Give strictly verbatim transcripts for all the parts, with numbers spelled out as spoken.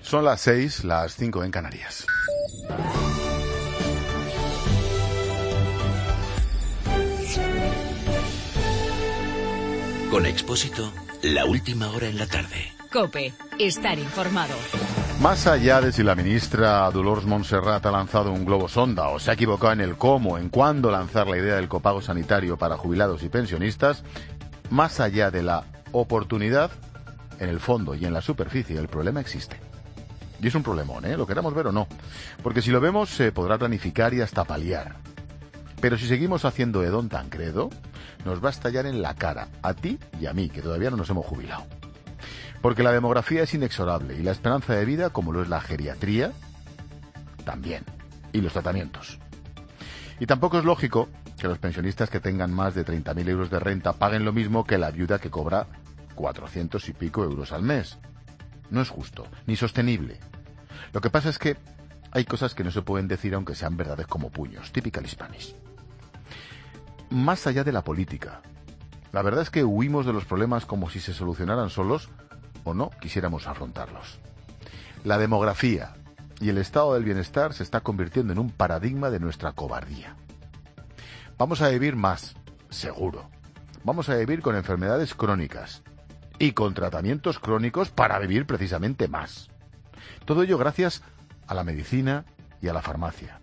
Son las seis, las cinco en Canarias. Con Expósito, la última hora en la tarde. COPE, estar informado. Más allá de si la ministra Dolors Montserrat ha lanzado un globo sonda o se ha equivocado en el cómo, en cuándo lanzar la idea del copago sanitario para jubilados y pensionistas, más allá de la oportunidad, en el fondo y en la superficie el problema existe. Y es un problemón, ¿eh? Lo queramos ver o no. Porque si lo vemos se podrá planificar y hasta paliar. Pero si seguimos haciendo de Don Tancredo, nos va a estallar en la cara, a ti y a mí, que todavía no nos hemos jubilado. Porque la demografía es inexorable y la esperanza de vida, como lo es la geriatría, también. Y los tratamientos. Y tampoco es lógico que los pensionistas que tengan más de treinta mil euros de renta paguen lo mismo que la viuda que cobra cuatrocientos y pico euros al mes. No es justo, ni sostenible. Lo que pasa es que hay cosas que no se pueden decir aunque sean verdades como puños. Typical Spanish. Más allá de la política, la verdad es que huimos de los problemas como si se solucionaran solos o no quisiéramos afrontarlos. La demografía y el estado del bienestar se está convirtiendo en un paradigma de nuestra cobardía. Vamos a vivir más, seguro. Vamos a vivir con enfermedades crónicas y con tratamientos crónicos para vivir precisamente más. Todo ello gracias a la medicina y a la farmacia.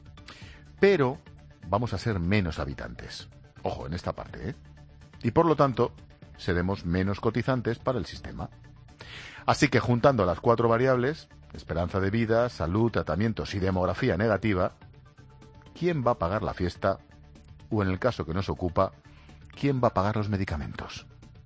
Pero vamos a ser menos habitantes. Ojo, en esta parte, ¿eh? Y por lo tanto, seremos menos cotizantes para el sistema. Así que juntando las cuatro variables, esperanza de vida, salud, tratamientos y demografía negativa, ¿quién va a pagar la fiesta? O en el caso que nos ocupa, ¿quién va a pagar los medicamentos?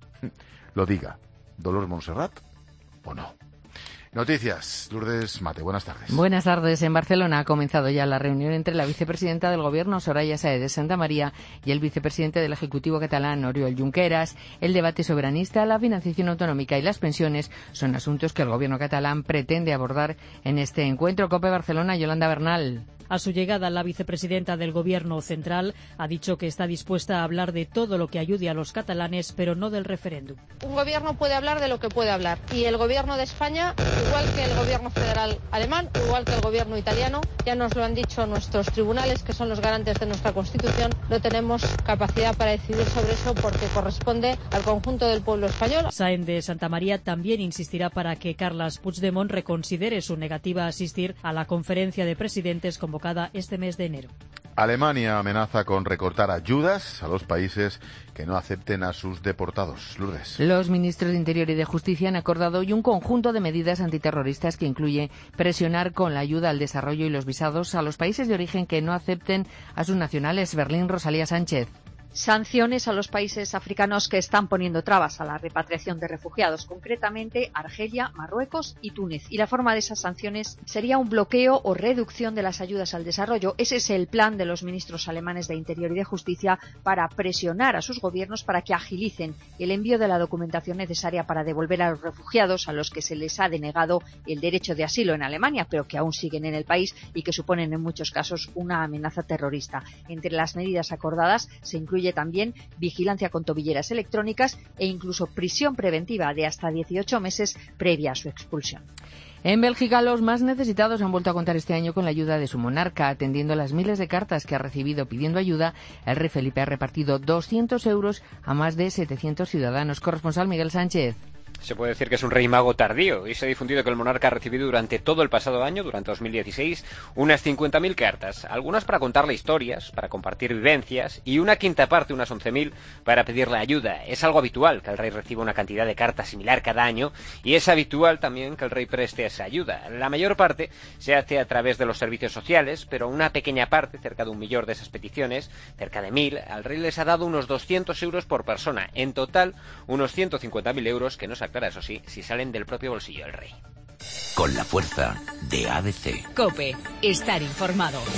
Lo diga, Dolors Montserrat o no. Noticias, Lourdes Mate, buenas tardes. Buenas tardes. En Barcelona ha comenzado ya la reunión entre la vicepresidenta del Gobierno, Soraya Sáez de Santamaría, y el vicepresidente del Ejecutivo catalán, Oriol Junqueras. El debate soberanista, la financiación autonómica y las pensiones son asuntos que el Gobierno catalán pretende abordar en este encuentro. COPE Barcelona, Yolanda Bernal. A su llegada, la vicepresidenta del Gobierno central ha dicho que está dispuesta a hablar de todo lo que ayude a los catalanes, pero no del referéndum. Un gobierno puede hablar de lo que puede hablar. Y el Gobierno de España, igual que el Gobierno federal alemán, igual que el Gobierno italiano, ya nos lo han dicho nuestros tribunales, que son los garantes de nuestra Constitución, no tenemos capacidad para decidir sobre eso porque corresponde al conjunto del pueblo español. Sáenz de Santamaría también insistirá para que Carles Puigdemont reconsidere su negativa a asistir a la conferencia de presidentes convocada este mes de enero. Alemania amenaza con recortar ayudas a los países que no acepten a sus deportados. Lourdes. Los ministros de Interior y de Justicia han acordado hoy un conjunto de medidas antiterroristas que incluye presionar con la ayuda al desarrollo y los visados a los países de origen que no acepten a sus nacionales. Berlín, Rosalía Sánchez. Sanciones a los países africanos que están poniendo trabas a la repatriación de refugiados, concretamente Argelia, Marruecos y Túnez. Y la forma de esas sanciones sería un bloqueo o reducción de las ayudas al desarrollo. Ese es el plan de los ministros alemanes de Interior y de Justicia para presionar a sus gobiernos para que agilicen el envío de la documentación necesaria para devolver a los refugiados a los que se les ha denegado el derecho de asilo en Alemania, pero que aún siguen en el país y que suponen en muchos casos una amenaza terrorista. Entre las medidas acordadas se incluye también vigilancia con tobilleras electrónicas e incluso prisión preventiva de hasta dieciocho meses previa a su expulsión. En Bélgica, los más necesitados han vuelto a contar este año con la ayuda de su monarca. Atendiendo las miles de cartas que ha recibido pidiendo ayuda, el rey Felipe ha repartido doscientos euros a más de setecientos ciudadanos. Corresponsal Miguel Sánchez. Se puede decir que es un rey mago tardío y se ha difundido que el monarca ha recibido durante todo el pasado año, durante dos mil dieciséis, unas cincuenta mil cartas, algunas para contarle historias, para compartir vivencias y una quinta parte, unas once mil, para pedirle ayuda. Es algo habitual que el rey reciba una cantidad de cartas similar cada año y es habitual también que el rey preste esa ayuda. La mayor parte se hace a través de los servicios sociales, pero una pequeña parte, cerca de un millón de esas peticiones, cerca de mil, al rey les ha dado unos doscientos euros por persona. En total, unos ciento cincuenta mil euros que no se aclara, eso sí, si salen del propio bolsillo del rey. Con la fuerza de A B C. COPE, estar informado. Se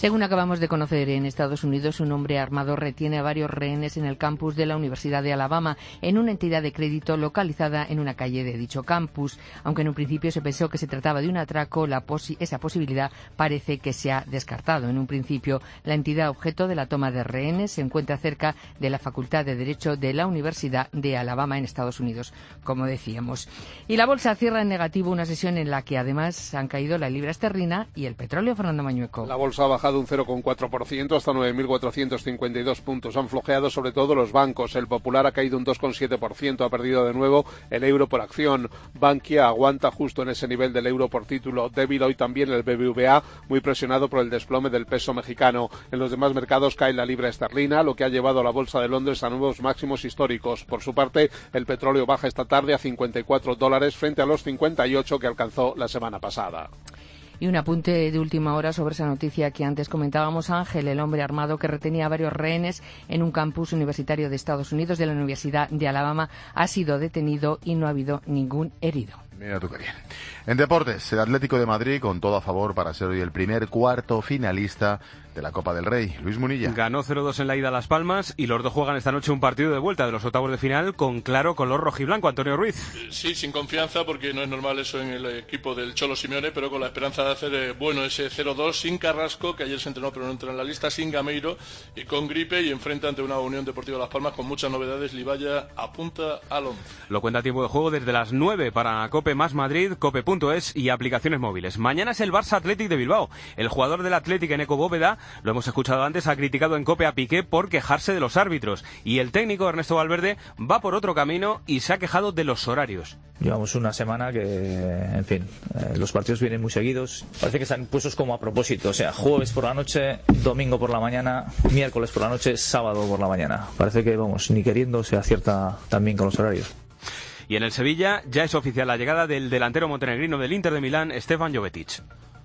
Según acabamos de conocer, en Estados Unidos un hombre armado retiene a varios rehenes en el campus de la Universidad de Alabama, en una entidad de crédito localizada en una calle de dicho campus. Aunque en un principio se pensó que se trataba de un atraco, la posi- esa posibilidad parece que se ha descartado. En un principio, la entidad objeto de la toma de rehenes se encuentra cerca de la Facultad de Derecho de la Universidad de Alabama en Estados Unidos, como decíamos. Y la bolsa cierra en negativo una sesión en la que además han caído la libra esterlina y el petróleo. Fernando Mañueco. La bolsa ha bajado un cero coma cuatro por ciento hasta nueve mil cuatrocientos cincuenta y dos puntos. Han flojeado sobre todo los bancos. El Popular ha caído un dos coma siete por ciento, ha perdido de nuevo el euro por acción. Bankia aguanta justo en ese nivel del euro por título. Débil hoy también el B B V A, muy presionado por el desplome del peso mexicano. En los demás mercados cae la libra esterlina, lo que ha llevado a la bolsa de Londres a nuevos máximos históricos. Por su parte, el petróleo baja esta tarde a cincuenta y cuatro dólares frente a los cincuenta y ocho que alcanzó la semana pasada. Y un apunte de última hora sobre esa noticia que antes comentábamos. Ángel, el hombre armado que retenía a varios rehenes en un campus universitario de Estados Unidos de la Universidad de Alabama, ha sido detenido y no ha habido ningún herido. Mira tú qué bien. En deportes, el Atlético de Madrid con todo a favor para ser hoy el primer cuarto finalista de la Copa del Rey. Luis Munilla. Ganó cero dos en la ida a Las Palmas y los dos juegan esta noche un partido de vuelta de los octavos de final con claro color rojiblanco. Antonio Ruiz. Sí, sin confianza porque no es normal eso en el equipo del Cholo Simeone, pero con la esperanza de hacer eh, bueno ese cero dos sin Carrasco, que ayer se entrenó pero no entró en la lista, sin Gameiro y con gripe, y enfrenta ante una Unión Deportiva Las Palmas con muchas novedades. Libaya apunta al once. Lo cuenta tiempo de juego desde las nueve para Cope más Madrid, cope punto es y aplicaciones móviles. Mañana es el Barça Athletic de Bilbao. El jugador del Athletic, Eneco Bóveda, lo hemos escuchado antes, ha criticado en Cope a Piqué por quejarse de los árbitros. Y el técnico Ernesto Valverde va por otro camino y se ha quejado de los horarios. Llevamos una semana que, en fin, eh, los partidos vienen muy seguidos. Parece que están puestos como a propósito. O sea, jueves por la noche, domingo por la mañana, miércoles por la noche, sábado por la mañana. Parece que, vamos, ni queriendo se acierta también con los horarios. Y en el Sevilla ya es oficial la llegada del delantero montenegrino del Inter de Milán, Stefan Jovetic.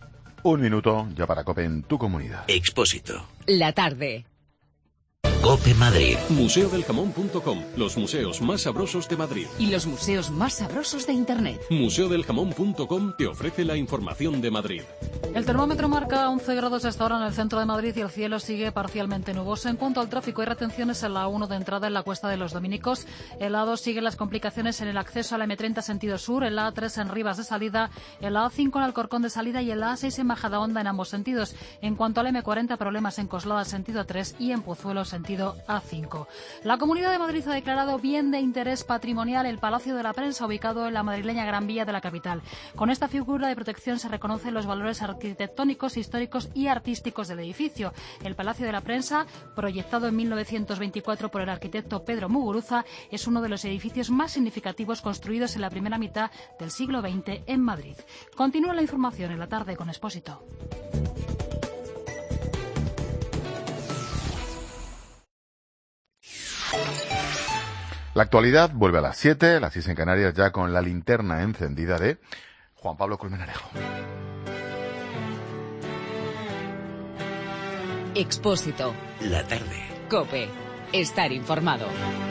Un minuto ya para Cope en tu comunidad. Expósito. La tarde. Cope Madrid. museo del jamón punto com. Los museos más sabrosos de Madrid. Y los museos más sabrosos de Internet. museo del jamón punto com te ofrece la información de Madrid. El termómetro marca once grados hasta ahora en el centro de Madrid y el cielo sigue parcialmente nuboso. En cuanto al tráfico, hay retenciones en la A uno de entrada en la Cuesta de los Dominicos. En la A dos siguen las complicaciones en el acceso a la eme treinta sentido sur, en la A tres en Rivas de salida, en la A cinco en Alcorcón de salida y en la A seis en Majadahonda en ambos sentidos. En cuanto al eme cuarenta, problemas en Coslada sentido tres y en Pozuelo sentido A cinco. La Comunidad de Madrid ha declarado bien de interés patrimonial el Palacio de la Prensa, ubicado en la madrileña Gran Vía de la capital. Con esta figura de protección se reconocen los valores arquitectónicos, históricos y artísticos del edificio. El Palacio de la Prensa, proyectado en mil novecientos veinticuatro por el arquitecto Pedro Muguruza, es uno de los edificios más significativos construidos en la primera mitad del siglo veinte en Madrid. Continúa la información en la tarde con Expósito. La actualidad vuelve a las siete, las seis en Canarias, ya con la linterna encendida de Juan Pablo Colmenarejo. Expósito. La tarde. Cope. Estar informado.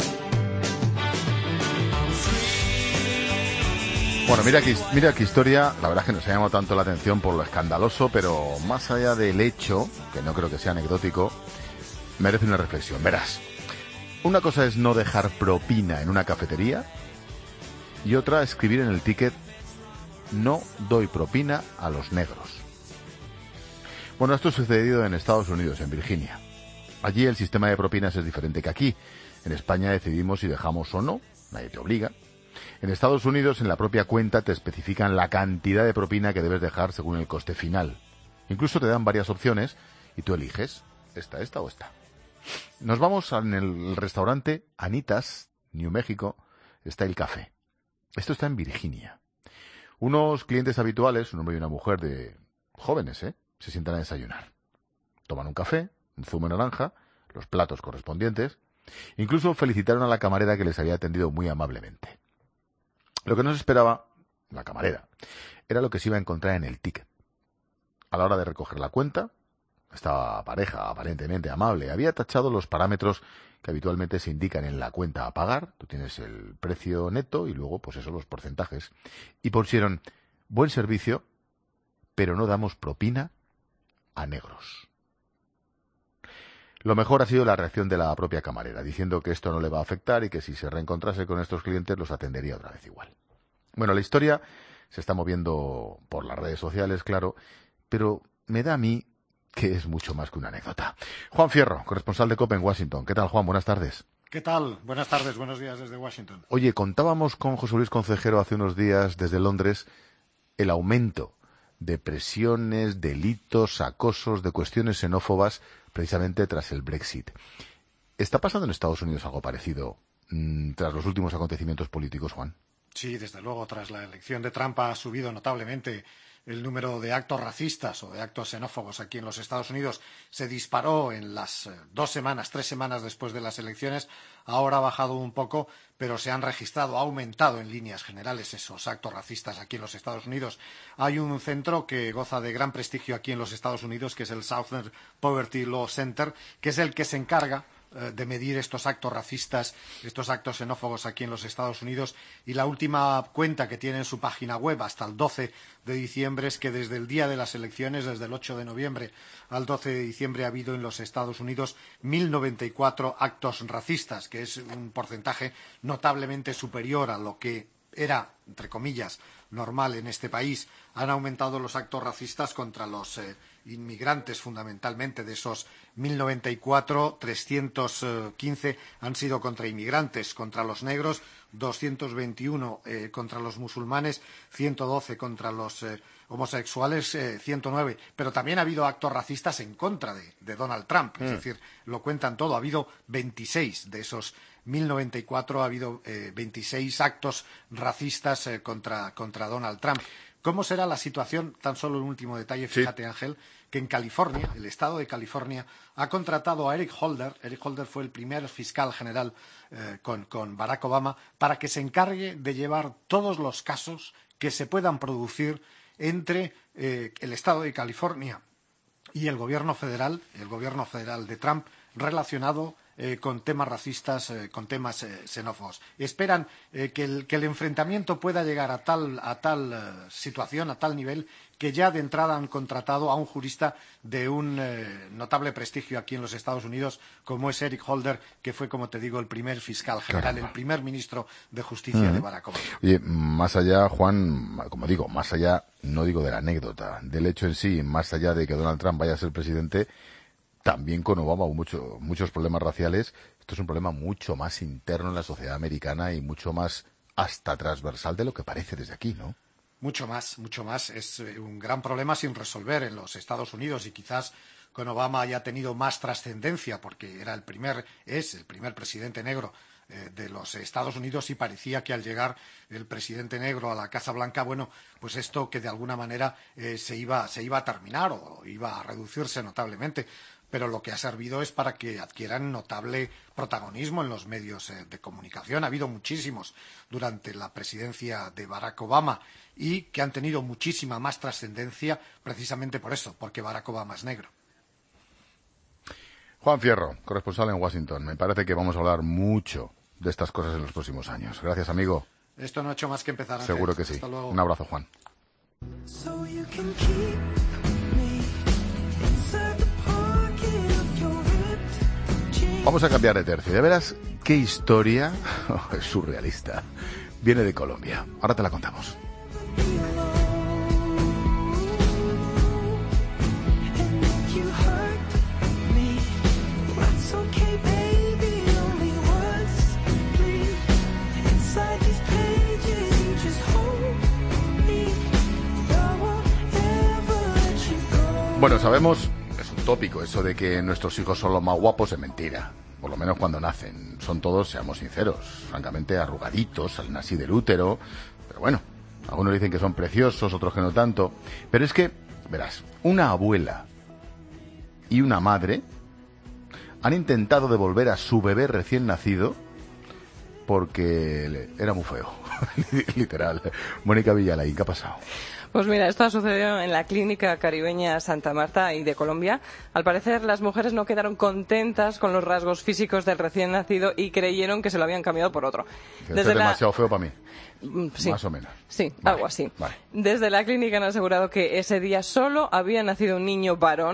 Bueno, mira qué, mira qué historia, la verdad es que nos ha llamado tanto la atención por lo escandaloso, pero más allá del hecho, que no creo que sea anecdótico, merece una reflexión. Verás, una cosa es no dejar propina en una cafetería y otra escribir en el ticket: no doy propina a los negros. Bueno, esto ha sucedido en Estados Unidos, en Virginia. Allí el sistema de propinas es diferente que aquí. En España decidimos si dejamos o no, nadie te obliga. En Estados Unidos, en la propia cuenta, te especifican la cantidad de propina que debes dejar según el coste final. Incluso te dan varias opciones y tú eliges esta, esta o esta. Nos vamos en el restaurante Anita's, New Mexico, Style Café. Esto está en Virginia. Unos clientes habituales, un hombre y una mujer de jóvenes, ¿eh? se sientan a desayunar. Toman un café, un zumo de naranja, los platos correspondientes. Incluso felicitaron a la camarera que les había atendido muy amablemente. Lo que no se esperaba, la camarera, era lo que se iba a encontrar en el ticket. A la hora de recoger la cuenta, esta pareja aparentemente amable había tachado los parámetros que habitualmente se indican en la cuenta a pagar. Tú tienes el precio neto y luego, pues eso, los porcentajes. Y pusieron: buen servicio, pero no damos propina a negros. Lo mejor ha sido la reacción de la propia camarera, diciendo que esto no le va a afectar y que si se reencontrase con estos clientes los atendería otra vez igual. Bueno, la historia se está moviendo por las redes sociales, claro, pero me da a mí que es mucho más que una anécdota. Juan Fierro, corresponsal de COPE en Washington. ¿Qué tal, Juan? Buenas tardes. ¿Qué tal? Buenas tardes, buenos días desde Washington. Oye, contábamos con José Luis Concejero hace unos días desde Londres el aumento de presiones, delitos, acosos, de cuestiones xenófobas precisamente tras el Brexit. ¿Está pasando en Estados Unidos algo parecido mmm, tras los últimos acontecimientos políticos, Juan? Sí, desde luego, tras la elección de Trump ha subido notablemente el número de actos racistas o de actos xenófobos aquí en los Estados Unidos. Se disparó en las dos semanas, tres semanas después de las elecciones. Ahora ha bajado un poco, pero se han registrado, ha aumentado en líneas generales esos actos racistas aquí en los Estados Unidos. Hay un centro que goza de gran prestigio aquí en los Estados Unidos, que es el Southern Poverty Law Center, que es el que se encarga de medir estos actos racistas, estos actos xenófobos aquí en los Estados Unidos, y la última cuenta que tiene en su página web hasta el doce de diciembre es que desde el día de las elecciones, desde el ocho de noviembre al doce de diciembre, ha habido en los Estados Unidos mil noventa y cuatro actos racistas, que es un porcentaje notablemente superior a lo que era, entre comillas, normal en este país. Han aumentado los actos racistas contra los eh, inmigrantes, fundamentalmente. De esos mil noventa y cuatro, trescientos quince han sido contra inmigrantes, contra los negros, doscientos veintiuno eh, contra los musulmanes, ciento doce contra los eh, homosexuales, eh, ciento nueve. Pero también ha habido actos racistas en contra de, de Donald Trump. Mm. Es decir, lo cuentan todo. Ha habido veintiséis de esos mil noventa y cuatro, ha habido eh, veintiséis actos racistas eh, contra, contra Donald Trump. ¿Cómo será la situación? Tan solo un último detalle, fíjate, sí, Ángel, que en California, el estado de California, ha contratado a Eric Holder. Eric Holder fue el primer fiscal general eh, con, con Barack Obama para que se encargue de llevar todos los casos que se puedan producir entre eh, el estado de California y el gobierno federal, el gobierno federal de Trump, relacionado Eh, con temas racistas, eh, con temas eh, xenófobos. Esperan eh, que, el, que el enfrentamiento pueda llegar a tal, a tal eh, situación, a tal nivel, que ya de entrada han contratado a un jurista de un eh, notable prestigio aquí en los Estados Unidos, como es Eric Holder, que fue, como te digo, el primer fiscal general, Caramba. el primer ministro de Justicia uh-huh. de Barack Obama. Oye, más allá, Juan, como digo, más allá, no digo de la anécdota, del hecho en sí, más allá de que Donald Trump vaya a ser presidente, también con Obama hubo mucho, muchos problemas raciales. Esto es un problema mucho más interno en la sociedad americana y mucho más hasta transversal de lo que parece desde aquí, ¿no? Mucho más, mucho más. Es un gran problema sin resolver en los Estados Unidos y quizás con Obama haya tenido más trascendencia porque era el primer, es el primer presidente negro eh, de los Estados Unidos y parecía que al llegar el presidente negro a la Casa Blanca, bueno, pues esto que de alguna manera eh, se iba, se iba a terminar o iba a reducirse notablemente. Pero lo que ha servido es para que adquieran notable protagonismo en los medios eh, de comunicación. Ha habido muchísimos durante la presidencia de Barack Obama y que han tenido muchísima más trascendencia precisamente por eso, porque Barack Obama es negro. Juan Fierro, corresponsal en Washington. Me parece que vamos a hablar mucho de estas cosas en los próximos años. Gracias, amigo. Esto no ha hecho más que empezar. Ángel. Seguro que sí. Hasta luego. Un abrazo, Juan. Vamos a cambiar de tercio. Ya verás qué historia es surrealista. Viene de Colombia. Ahora te la contamos. Bueno, sabemos, es un tópico eso de que nuestros hijos son los más guapos, es mentira. Por lo menos cuando nacen. Son todos, seamos sinceros, francamente arrugaditos, salen así del útero. Pero bueno, algunos dicen que son preciosos, otros que no tanto. Pero es que, verás, una abuela y una madre han intentado devolver a su bebé recién nacido porque era muy feo. Literal. Mónica Villalain, ¿qué ha pasado? Pues mira, esto ha sucedido en la clínica caribeña Santa Marta y de Colombia. Al parecer, las mujeres no quedaron contentas con los rasgos físicos del recién nacido y creyeron que se lo habían cambiado por otro. Desde es la... demasiado feo para mí. Sí. Más o menos. Sí, vale, algo así. Vale. Desde la clínica han asegurado que ese día solo había nacido un niño varón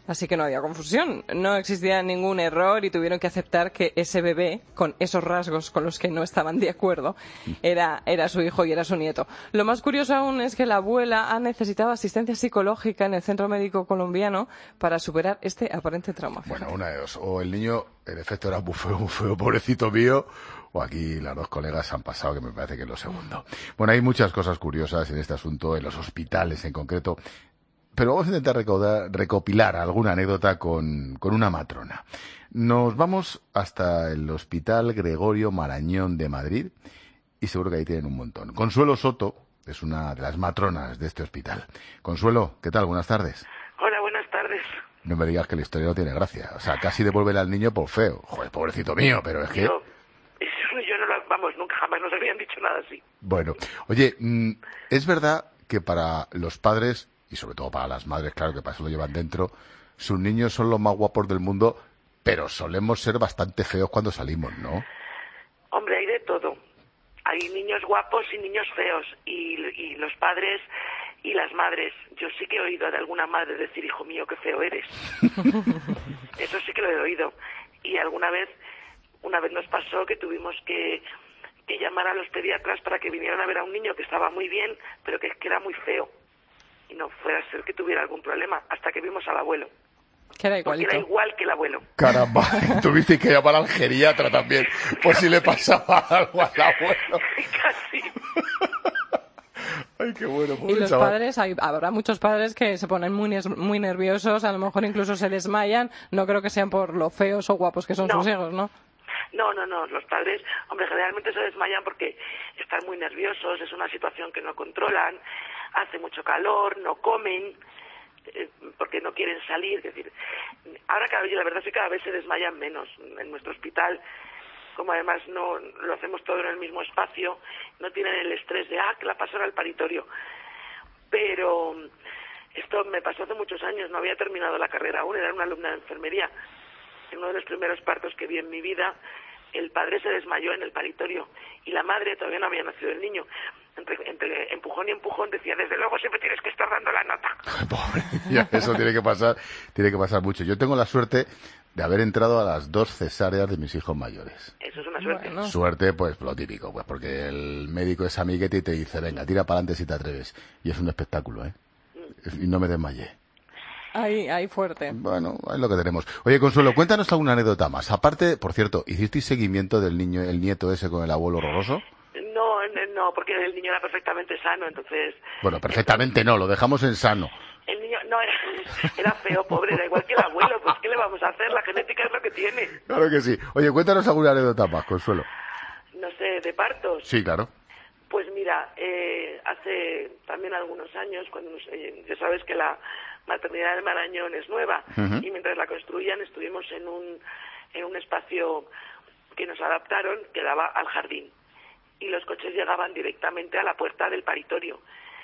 Así que no había confusión, no existía ningún error y tuvieron que aceptar que ese bebé, con esos rasgos con los que no estaban de acuerdo, era, era su hijo y era su nieto. Lo más curioso aún es que la abuela ha necesitado asistencia psicológica en el Centro Médico Colombiano para superar este aparente trauma. Bueno, una de dos. O el niño, en efecto, era muy feo, muy feo, pobrecito mío, o aquí las dos colegas han pasado, que me parece que es lo segundo. Bueno, hay muchas cosas curiosas en este asunto, en los hospitales en concreto. Pero vamos a intentar recaudar, recopilar alguna anécdota con, con una matrona. Nos vamos hasta el Hospital Gregorio Marañón de Madrid y seguro que ahí tienen un montón. Consuelo Soto es una de las matronas de este hospital. Consuelo, ¿qué tal? Buenas tardes. Hola, buenas tardes. No me digas que la historia no tiene gracia. O sea, casi devuelven al niño por feo. Joder, pobrecito mío, pero es que... Yo, yo no lo... Vamos, nunca jamás nos habían dicho nada así. Bueno, oye, es verdad que para los padres... y sobre todo para las madres, claro que para eso lo llevan dentro, sus niños son los más guapos del mundo, pero solemos ser bastante feos cuando salimos, ¿no? Hombre, hay de todo. Hay niños guapos y niños feos, y, y los padres y las madres. Yo sí que he oído de alguna madre decir, hijo mío, qué feo eres. Eso sí que lo he oído. Y alguna vez, una vez nos pasó que tuvimos que, que llamar a los pediatras para que vinieran a ver a un niño que estaba muy bien, pero que, que era muy feo. Y no fuera a ser que tuviera algún problema, hasta que vimos al abuelo. Que era igualito. Porque era igual que el abuelo. Caramba, tuviste que llamar al geriatra también, por si le pasaba algo al abuelo. Casi. Ay, qué bueno. Y los chaval. padres, hay, habrá muchos padres que se ponen muy, muy nerviosos, a lo mejor incluso se desmayan. No creo que sean por lo feos o guapos que son No. sus hijos, ¿no? No, no, no. Los padres, hombre, generalmente se desmayan porque están muy nerviosos, es una situación que no controlan, hace mucho calor, no comen, eh, porque no quieren salir. Es decir, ahora cada vez, la verdad es que cada vez se desmayan menos. En nuestro hospital, como además no lo hacemos todo en el mismo espacio, no tienen el estrés de, ah, que la pasaron al paritorio. Pero esto me pasó hace muchos años, no había terminado la carrera aún, era una alumna de enfermería. En uno de los primeros partos que vi en mi vida, el padre se desmayó en el paritorio y la madre, todavía no había nacido el niño. Entre, entre empujón y empujón decía, desde luego siempre tienes que estar dando la nota. Pobre, ya, eso tiene que pasar, tiene que pasar mucho. Yo tengo la suerte de haber entrado a las dos cesáreas de mis hijos mayores. Eso es una suerte. Bueno. Suerte, pues lo típico, pues porque el médico es amiguete y te dice, venga, tira para adelante si te atreves. Y es un espectáculo, ¿eh? Y no me desmayé. Ahí, ahí fuerte. Bueno, es lo que tenemos. Oye, Consuelo, cuéntanos alguna anécdota más. Aparte, por cierto, ¿hicisteis seguimiento del niño, el nieto ese con el abuelo horroroso? No, no, porque el niño era perfectamente sano, entonces... Bueno, perfectamente no, lo dejamos en sano. El niño, no, era, era feo, pobre, era igual que el abuelo, pues ¿qué le vamos a hacer? La genética es lo que tiene. Claro que sí. Oye, cuéntanos alguna anécdota más, Consuelo. No sé, de partos. Sí, claro. Pues mira, eh, hace también algunos años, cuando nos, eh, ya sabes que la maternidad del Marañón es nueva, Uh-huh. y mientras la construían estuvimos en un, en un espacio que nos adaptaron que daba al jardín, y los coches llegaban directamente a la puerta del paritorio.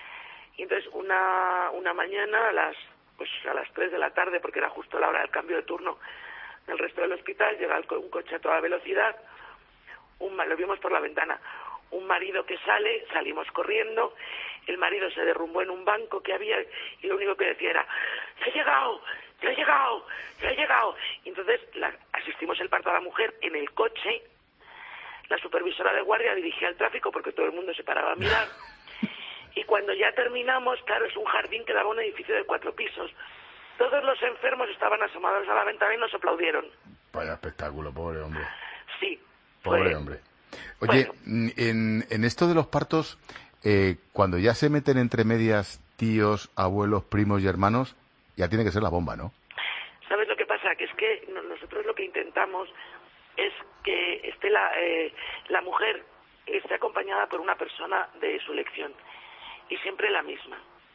Y entonces una, una mañana a las, pues a las tres de la tarde, porque era justo la hora del cambio de turno del resto del hospital, llega un coche a toda velocidad, un, lo vimos por la ventana, un marido que sale, salimos corriendo, el marido se derrumbó en un banco que había y lo único que decía era, ¡se ha llegado! ¡se ha llegado! ¡se ha llegado! Y entonces la, asistimos el parto a la mujer en el coche, la supervisora de guardia dirigía el tráfico porque todo el mundo se paraba a mirar, y cuando ya terminamos, claro, es un jardín que daba un edificio de cuatro pisos, todos los enfermos estaban asomados a la ventana y nos aplaudieron. Vaya espectáculo, pobre hombre. Sí. Pobre fue... hombre. Oye, bueno. en, en esto de los partos, eh, cuando ya se meten entre medias tíos, abuelos, primos y hermanos, ya tiene que ser la bomba, ¿no? ¿Sabes lo que pasa? Que es que nosotros lo que intentamos es que esté la, eh, la mujer esté acompañada por una persona de su elección, y siempre la misma,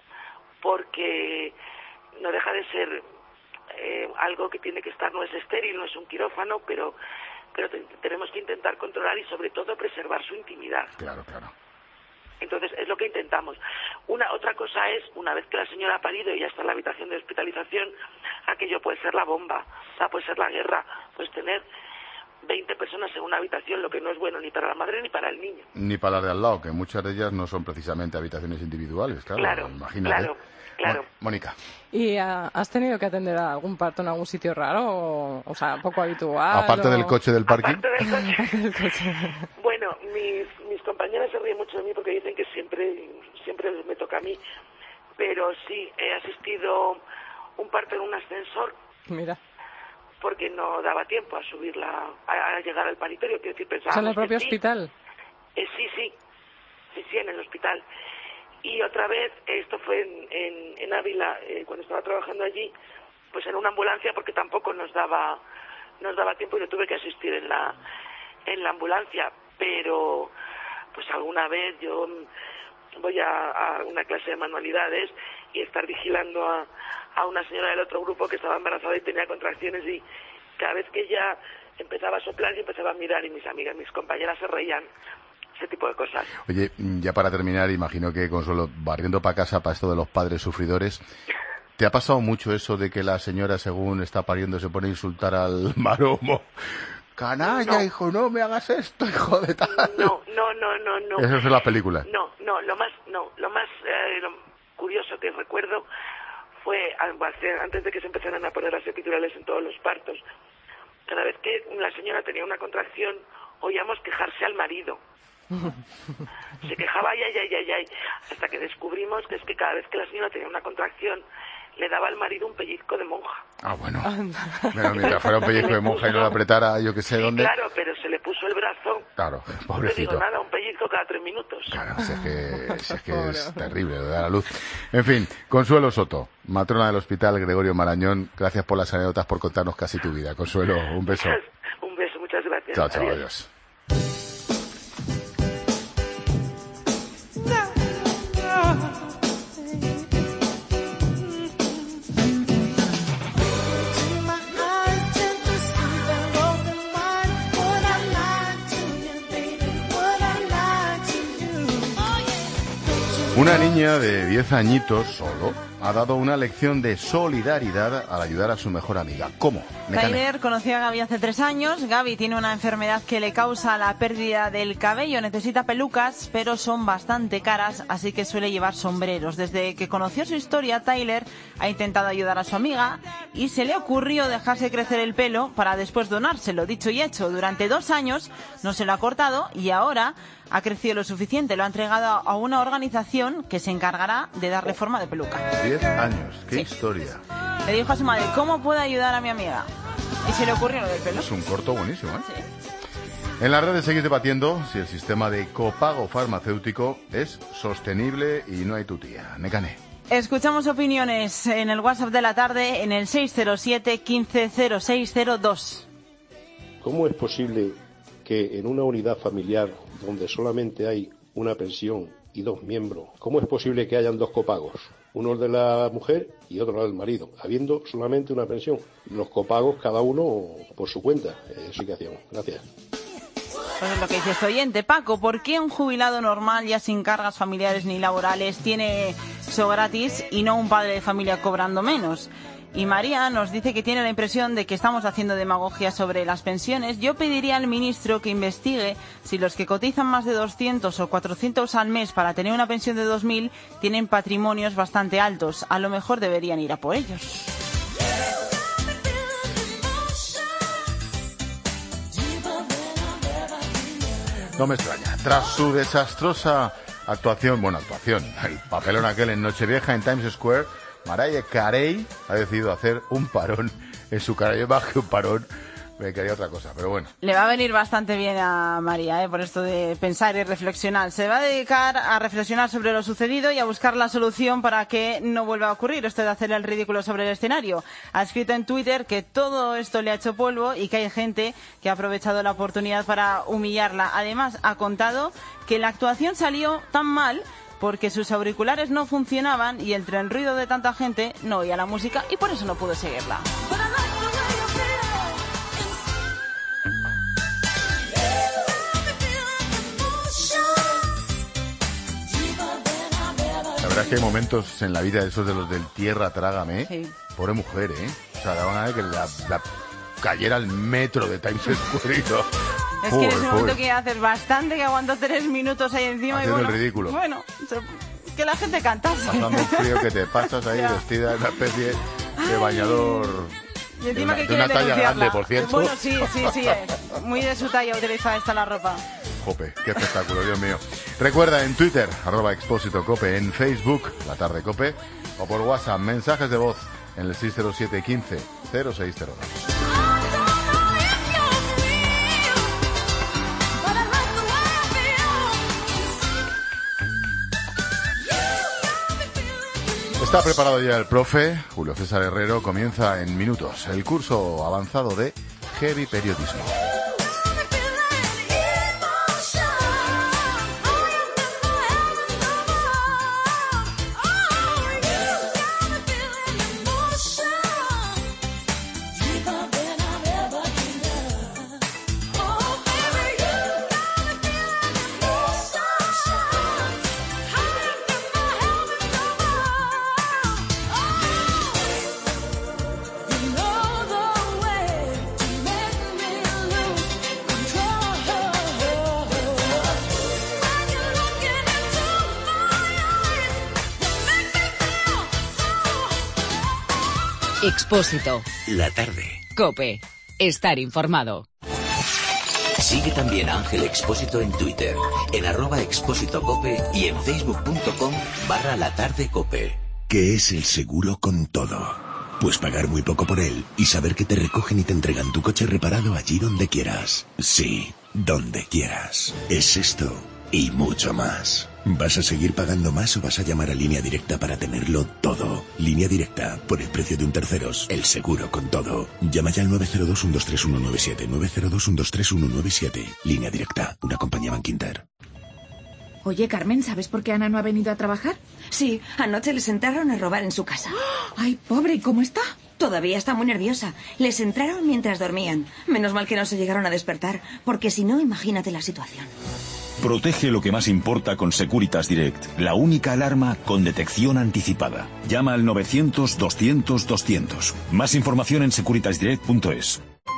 porque no deja de ser eh, algo que tiene que estar, no es estéril, no es un quirófano, pero pero te, tenemos que intentar controlar y sobre todo preservar su intimidad. Claro, claro. Entonces es lo que intentamos. Una otra cosa es, una vez que la señora ha parido y ya está en la habitación de hospitalización, aquello puede ser la bomba, o sea, puede ser la guerra, puedes tener veinte personas en una habitación, lo que no es bueno ni para la madre ni para el niño. Ni para las de al lado, que muchas de ellas no son precisamente habitaciones individuales, claro, Claro, imagínate. claro, claro. Mónica. ¿Y uh, has tenido que atender a algún parto en algún sitio raro? O, o sea, poco habitual. Aparte o... del coche del parking. Aparte del coche. Bueno, mis, mis compañeras se ríen mucho de mí porque dicen que siempre, siempre me toca a mí. Pero sí, he asistido un parto en un ascensor. Mira. Porque no daba tiempo a subirla, a, a llegar al paritorio. Quiero decir, pensábamos ¿En el propio que sí. hospital? Eh, sí, sí, sí, sí, en el hospital. Y otra vez, esto fue en, en, en Ávila, eh, cuando estaba trabajando allí, pues en una ambulancia, porque tampoco nos daba nos daba tiempo y yo tuve que asistir en la en la ambulancia. Pero, pues alguna vez yo voy a, a una clase de manualidades y estar vigilando a, a una señora del otro grupo que estaba embarazada y tenía contracciones, y cada vez que ella empezaba a soplar yo empezaba a mirar y mis amigas, mis compañeras se reían. Ese tipo de cosas. Oye, ya para terminar, imagino que, Consuelo, barriendo para casa para esto de los padres sufridores, ¿te ha pasado mucho eso de que la señora, según está pariendo, se pone a insultar al maromo? Canalla, no. hijo, no me hagas esto, hijo de tal. No, no, no, no, no. Eso es en las películas. No, no, lo más, no, lo más eh, lo curioso que recuerdo fue antes de que se empezaran a poner las epidurales en todos los partos. Cada vez que la señora tenía una contracción, oíamos quejarse al marido. Se quejaba, ay, ay, ay, ay, ay, hasta que descubrimos que es que cada vez que la señora tenía una contracción, le daba al marido un pellizco de monja. Ah, bueno. Pero mientras fuera un pellizco de monja y no lo apretara, yo que sé sí, dónde. Claro, pero se le puso el brazo. Claro, No te pobrecito. digo nada, un pellizco cada tres minutos. Claro, si es que, si es, que es terrible lo de dar a luz. En fin, Consuelo Soto, matrona del Hospital Gregorio Marañón, gracias por las anécdotas, por contarnos casi tu vida. Consuelo, un beso. Un beso, muchas gracias. Chao, chao, adiós. adiós. Una niña de diez añitos solo ha dado una lección de solidaridad al ayudar a su mejor amiga. ¿Cómo? Tyler conoció a Gaby hace tres años. Gaby tiene una enfermedad que le causa la pérdida del cabello. Necesita pelucas, pero son bastante caras, así que suele llevar sombreros. Desde que conoció su historia, Tyler ha intentado ayudar a su amiga y se le ocurrió dejarse crecer el pelo para después donárselo. Dicho y hecho, durante dos años no se lo ha cortado y ahora ha crecido lo suficiente. Lo ha entregado a una organización que se encargará de darle forma de peluca. Diez años, qué Sí. historia. Le dijo a su madre, ¿cómo puedo ayudar a mi amiga? Y se le ocurrió lo del pelo. Es un corto buenísimo, ¿eh? Sí. En las redes seguís debatiendo si el sistema de copago farmacéutico es sostenible y no hay tutía. Nekane. Escuchamos opiniones en el WhatsApp de la tarde en el seis cero siete, quince cero seis cero dos. ¿Cómo es posible que en una unidad familiar donde solamente hay una pensión y dos miembros, cómo es posible que hayan dos copagos? Uno de la mujer y otro del marido, habiendo solamente una pensión. Los copagos cada uno por su cuenta. Explicación. Gracias. Pues es lo que dice este oyente. Paco, ¿por qué un jubilado normal, ya sin cargas familiares ni laborales, tiene eso gratis y no un padre de familia cobrando menos? Y María nos dice que tiene la impresión de que estamos haciendo demagogia sobre las pensiones. Yo pediría al ministro que investigue si los que cotizan más de doscientos o cuatrocientos al mes para tener una pensión de dos mil tienen patrimonios bastante altos. A lo mejor deberían ir a por ellos. No me extraña. Tras su desastrosa actuación, bueno, actuación, el papelón aquel en Nochevieja en Times Square, Mariah Carey ha decidido hacer un parón en su cara. Yo más que un parón, me quería otra cosa, pero bueno. Le va a venir bastante bien a María, ¿eh? Por esto de pensar y reflexionar. Se va a dedicar a reflexionar sobre lo sucedido y a buscar la solución para que no vuelva a ocurrir esto de hacer el ridículo sobre el escenario. Ha escrito en Twitter que todo esto le ha hecho polvo y que hay gente que ha aprovechado la oportunidad para humillarla. Además, ha contado que la actuación salió tan mal porque sus auriculares no funcionaban y entre el ruido de tanta gente no oía la música y por eso no pudo seguirla. La verdad es que hay momentos en la vida, esos de los del tierra trágame, Sí. pobre mujer, ¿eh? O sea, daban a ver que la, la cayera el metro de Times Square. Y todo. Es que en ese momento que haces bastante, que aguanto tres minutos ahí encima. Haciendo y bueno, el ridículo. Bueno, que la gente cantase. Pasando un frío que te pasas ahí vestida en una especie de bañador. Y encima de una, que de una quiere talla denunciarla. grande, por cierto. Bueno, sí, sí, sí. Es muy de su talla utiliza esta la ropa. Jope, qué espectáculo, Dios mío. Recuerda en Twitter, arroba Expósito Cope, en Facebook, La Tarde Cope, o por WhatsApp, mensajes de voz en el seis cero siete quince cero seis cero dos. Está preparado ya el profe, Julio César Herrero. Comienza en minutos el curso avanzado de Heavy Periodismo. Expósito. La tarde. COPE. Estar informado. Sigue también a Ángel Expósito en Twitter, en arroba Expósito Cope y en facebook.com barra La Tarde Cope. ¿Qué es el seguro con todo? Pues pagar muy poco por él y saber que te recogen y te entregan tu coche reparado allí donde quieras. Sí, donde quieras. Es esto y mucho más. ¿Vas a seguir pagando más o vas a llamar a Línea Directa para tenerlo todo? Línea Directa, por el precio de un terceros, el seguro con todo. Llama ya al nueve cero dos, uno dos tres, uno nueve siete, nueve cero dos, uno dos tres, uno nueve siete. Línea Directa, una compañía Bankinter. Oye, Carmen, ¿sabes por qué Ana no ha venido a trabajar? Sí, anoche les entraron a robar en su casa. Ay, pobre, ¿y cómo está? Todavía está muy nerviosa. Les entraron mientras dormían. Menos mal que no se llegaron a despertar, porque si no, imagínate la situación. Protege lo que más importa con Securitas Direct, la única alarma con detección anticipada. Llama al novecientos, doscientos, doscientos. Más información en securitas direct punto es.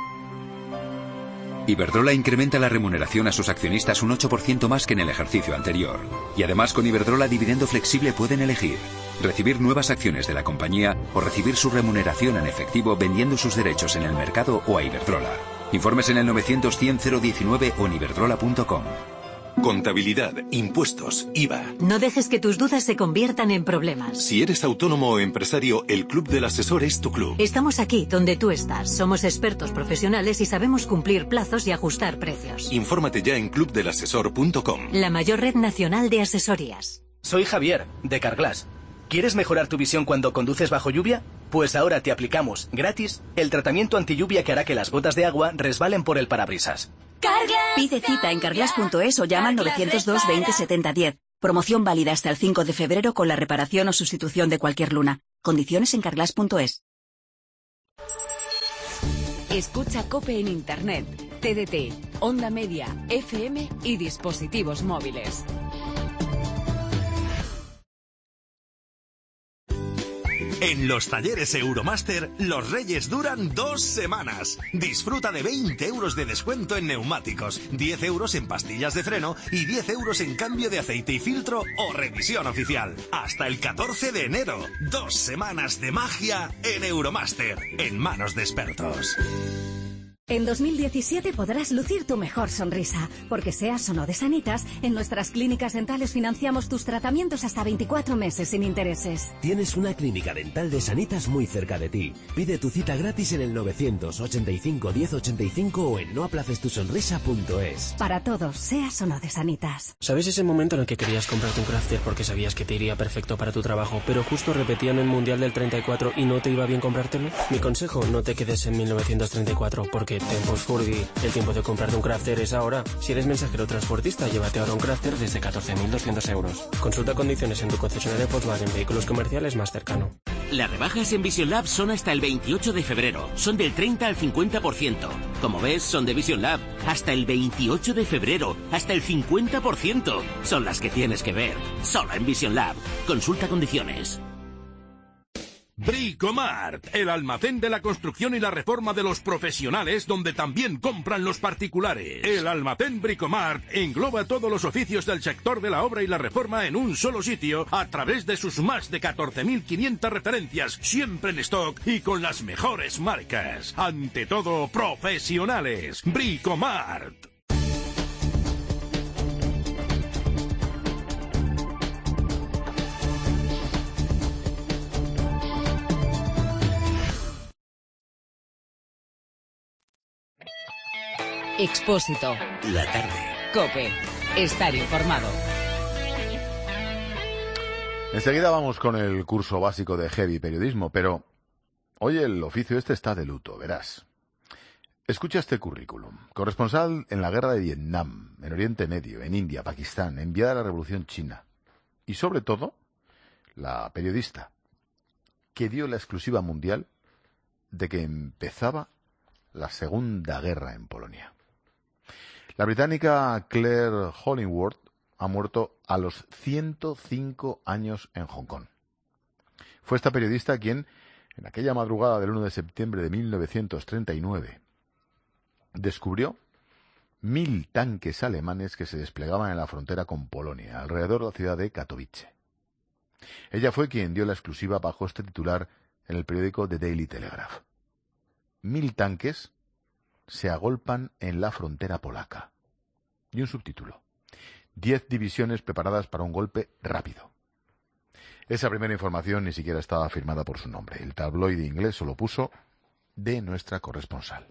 Iberdrola incrementa la remuneración a sus accionistas un ocho por ciento más que en el ejercicio anterior. Y además con Iberdrola Dividendo Flexible pueden elegir recibir nuevas acciones de la compañía o recibir su remuneración en efectivo vendiendo sus derechos en el mercado o a Iberdrola. Informes en el novecientos, cien, cero diecinueve o en iberdrola punto com. Contabilidad, impuestos, I V A. No dejes que tus dudas se conviertan en problemas. Si eres autónomo o empresario, el Club del Asesor es tu club. Estamos aquí donde tú estás. Somos expertos profesionales y sabemos cumplir plazos y ajustar precios. Infórmate ya en club del asesor punto com. La mayor red nacional de asesorías. Soy Javier, de Carglass. ¿Quieres mejorar tu visión cuando conduces bajo lluvia? Pues ahora te aplicamos, gratis, el tratamiento antilluvia que hará que las gotas de agua resbalen por el parabrisas. Carglass. Pide cita en carglass punto es o llama al novecientos dos, veinte, setenta, diez. Promoción válida hasta el cinco de febrero con la reparación o sustitución de cualquier luna. Condiciones en carglass punto es. Escucha COPE en Internet, T D T, Onda Media, F M y dispositivos móviles. En los talleres Euromaster, los Reyes duran dos semanas. Disfruta de veinte euros de descuento en neumáticos, diez euros en pastillas de freno y diez euros en cambio de aceite y filtro o revisión oficial. Hasta el catorce de enero. Dos semanas de magia en Euromaster, en manos de expertos. En dos mil diecisiete podrás lucir tu mejor sonrisa, porque seas o no de Sanitas, en nuestras clínicas dentales financiamos tus tratamientos hasta veinticuatro meses sin intereses. Tienes una clínica dental de Sanitas muy cerca de ti. Pide tu cita gratis en el novecientos ochenta y cinco, diez ochenta y cinco o en no aplaces tu sonrisa punto es. Para todos, seas o no de Sanitas. ¿Sabes ese momento en el que querías comprarte un crafter porque sabías que te iría perfecto para tu trabajo, pero justo repetían el Mundial del treinta y cuatro y no te iba bien comprártelo? Mi consejo, no te quedes en mil novecientos treinta y cuatro, porque tiempos Furby, el tiempo de comprarte un crafter es ahora. Si eres mensajero transportista, llévate ahora un crafter desde catorce mil doscientos euros. Consulta condiciones en tu concesionario Volkswagen Vehículos Comerciales más cercano. Las rebajas en Vision Lab son hasta el veintiocho de febrero. Son del treinta al cincuenta por ciento. Como ves, son de Vision Lab. Hasta el veintiocho de febrero. Hasta el cincuenta por ciento. Son las que tienes que ver. Solo en Vision Lab. Consulta condiciones. Bricomart, el almacén de la construcción y la reforma de los profesionales, donde también compran los particulares. El almacén Bricomart engloba todos los oficios del sector de la obra y la reforma en un solo sitio, a través de sus más de catorce mil quinientas referencias, siempre en stock y con las mejores marcas. Ante todo, profesionales. Bricomart. Expósito. La tarde. COPE. Estar informado. Enseguida vamos con el curso básico de Heavy Periodismo, pero hoy el oficio este está de luto, verás. Escucha este currículum. Corresponsal en la guerra de Vietnam, en Oriente Medio, en India, Pakistán, enviada a la Revolución China. Y sobre todo, la periodista que dio la exclusiva mundial de que empezaba la Segunda Guerra en Polonia. La británica Claire Hollingworth ha muerto a los ciento cinco años en Hong Kong. Fue esta periodista quien, en aquella madrugada del uno de septiembre de mil novecientos treinta y nueve, descubrió mil tanques alemanes que se desplegaban en la frontera con Polonia, alrededor de la ciudad de Katowice. Ella fue quien dio la exclusiva bajo este titular en el periódico The Daily Telegraph. Mil tanques se agolpan en la frontera polaca. Y un subtítulo. Diez divisiones preparadas para un golpe rápido. Esa primera información ni siquiera estaba firmada por su nombre. El tabloide inglés solo puso de nuestra corresponsal.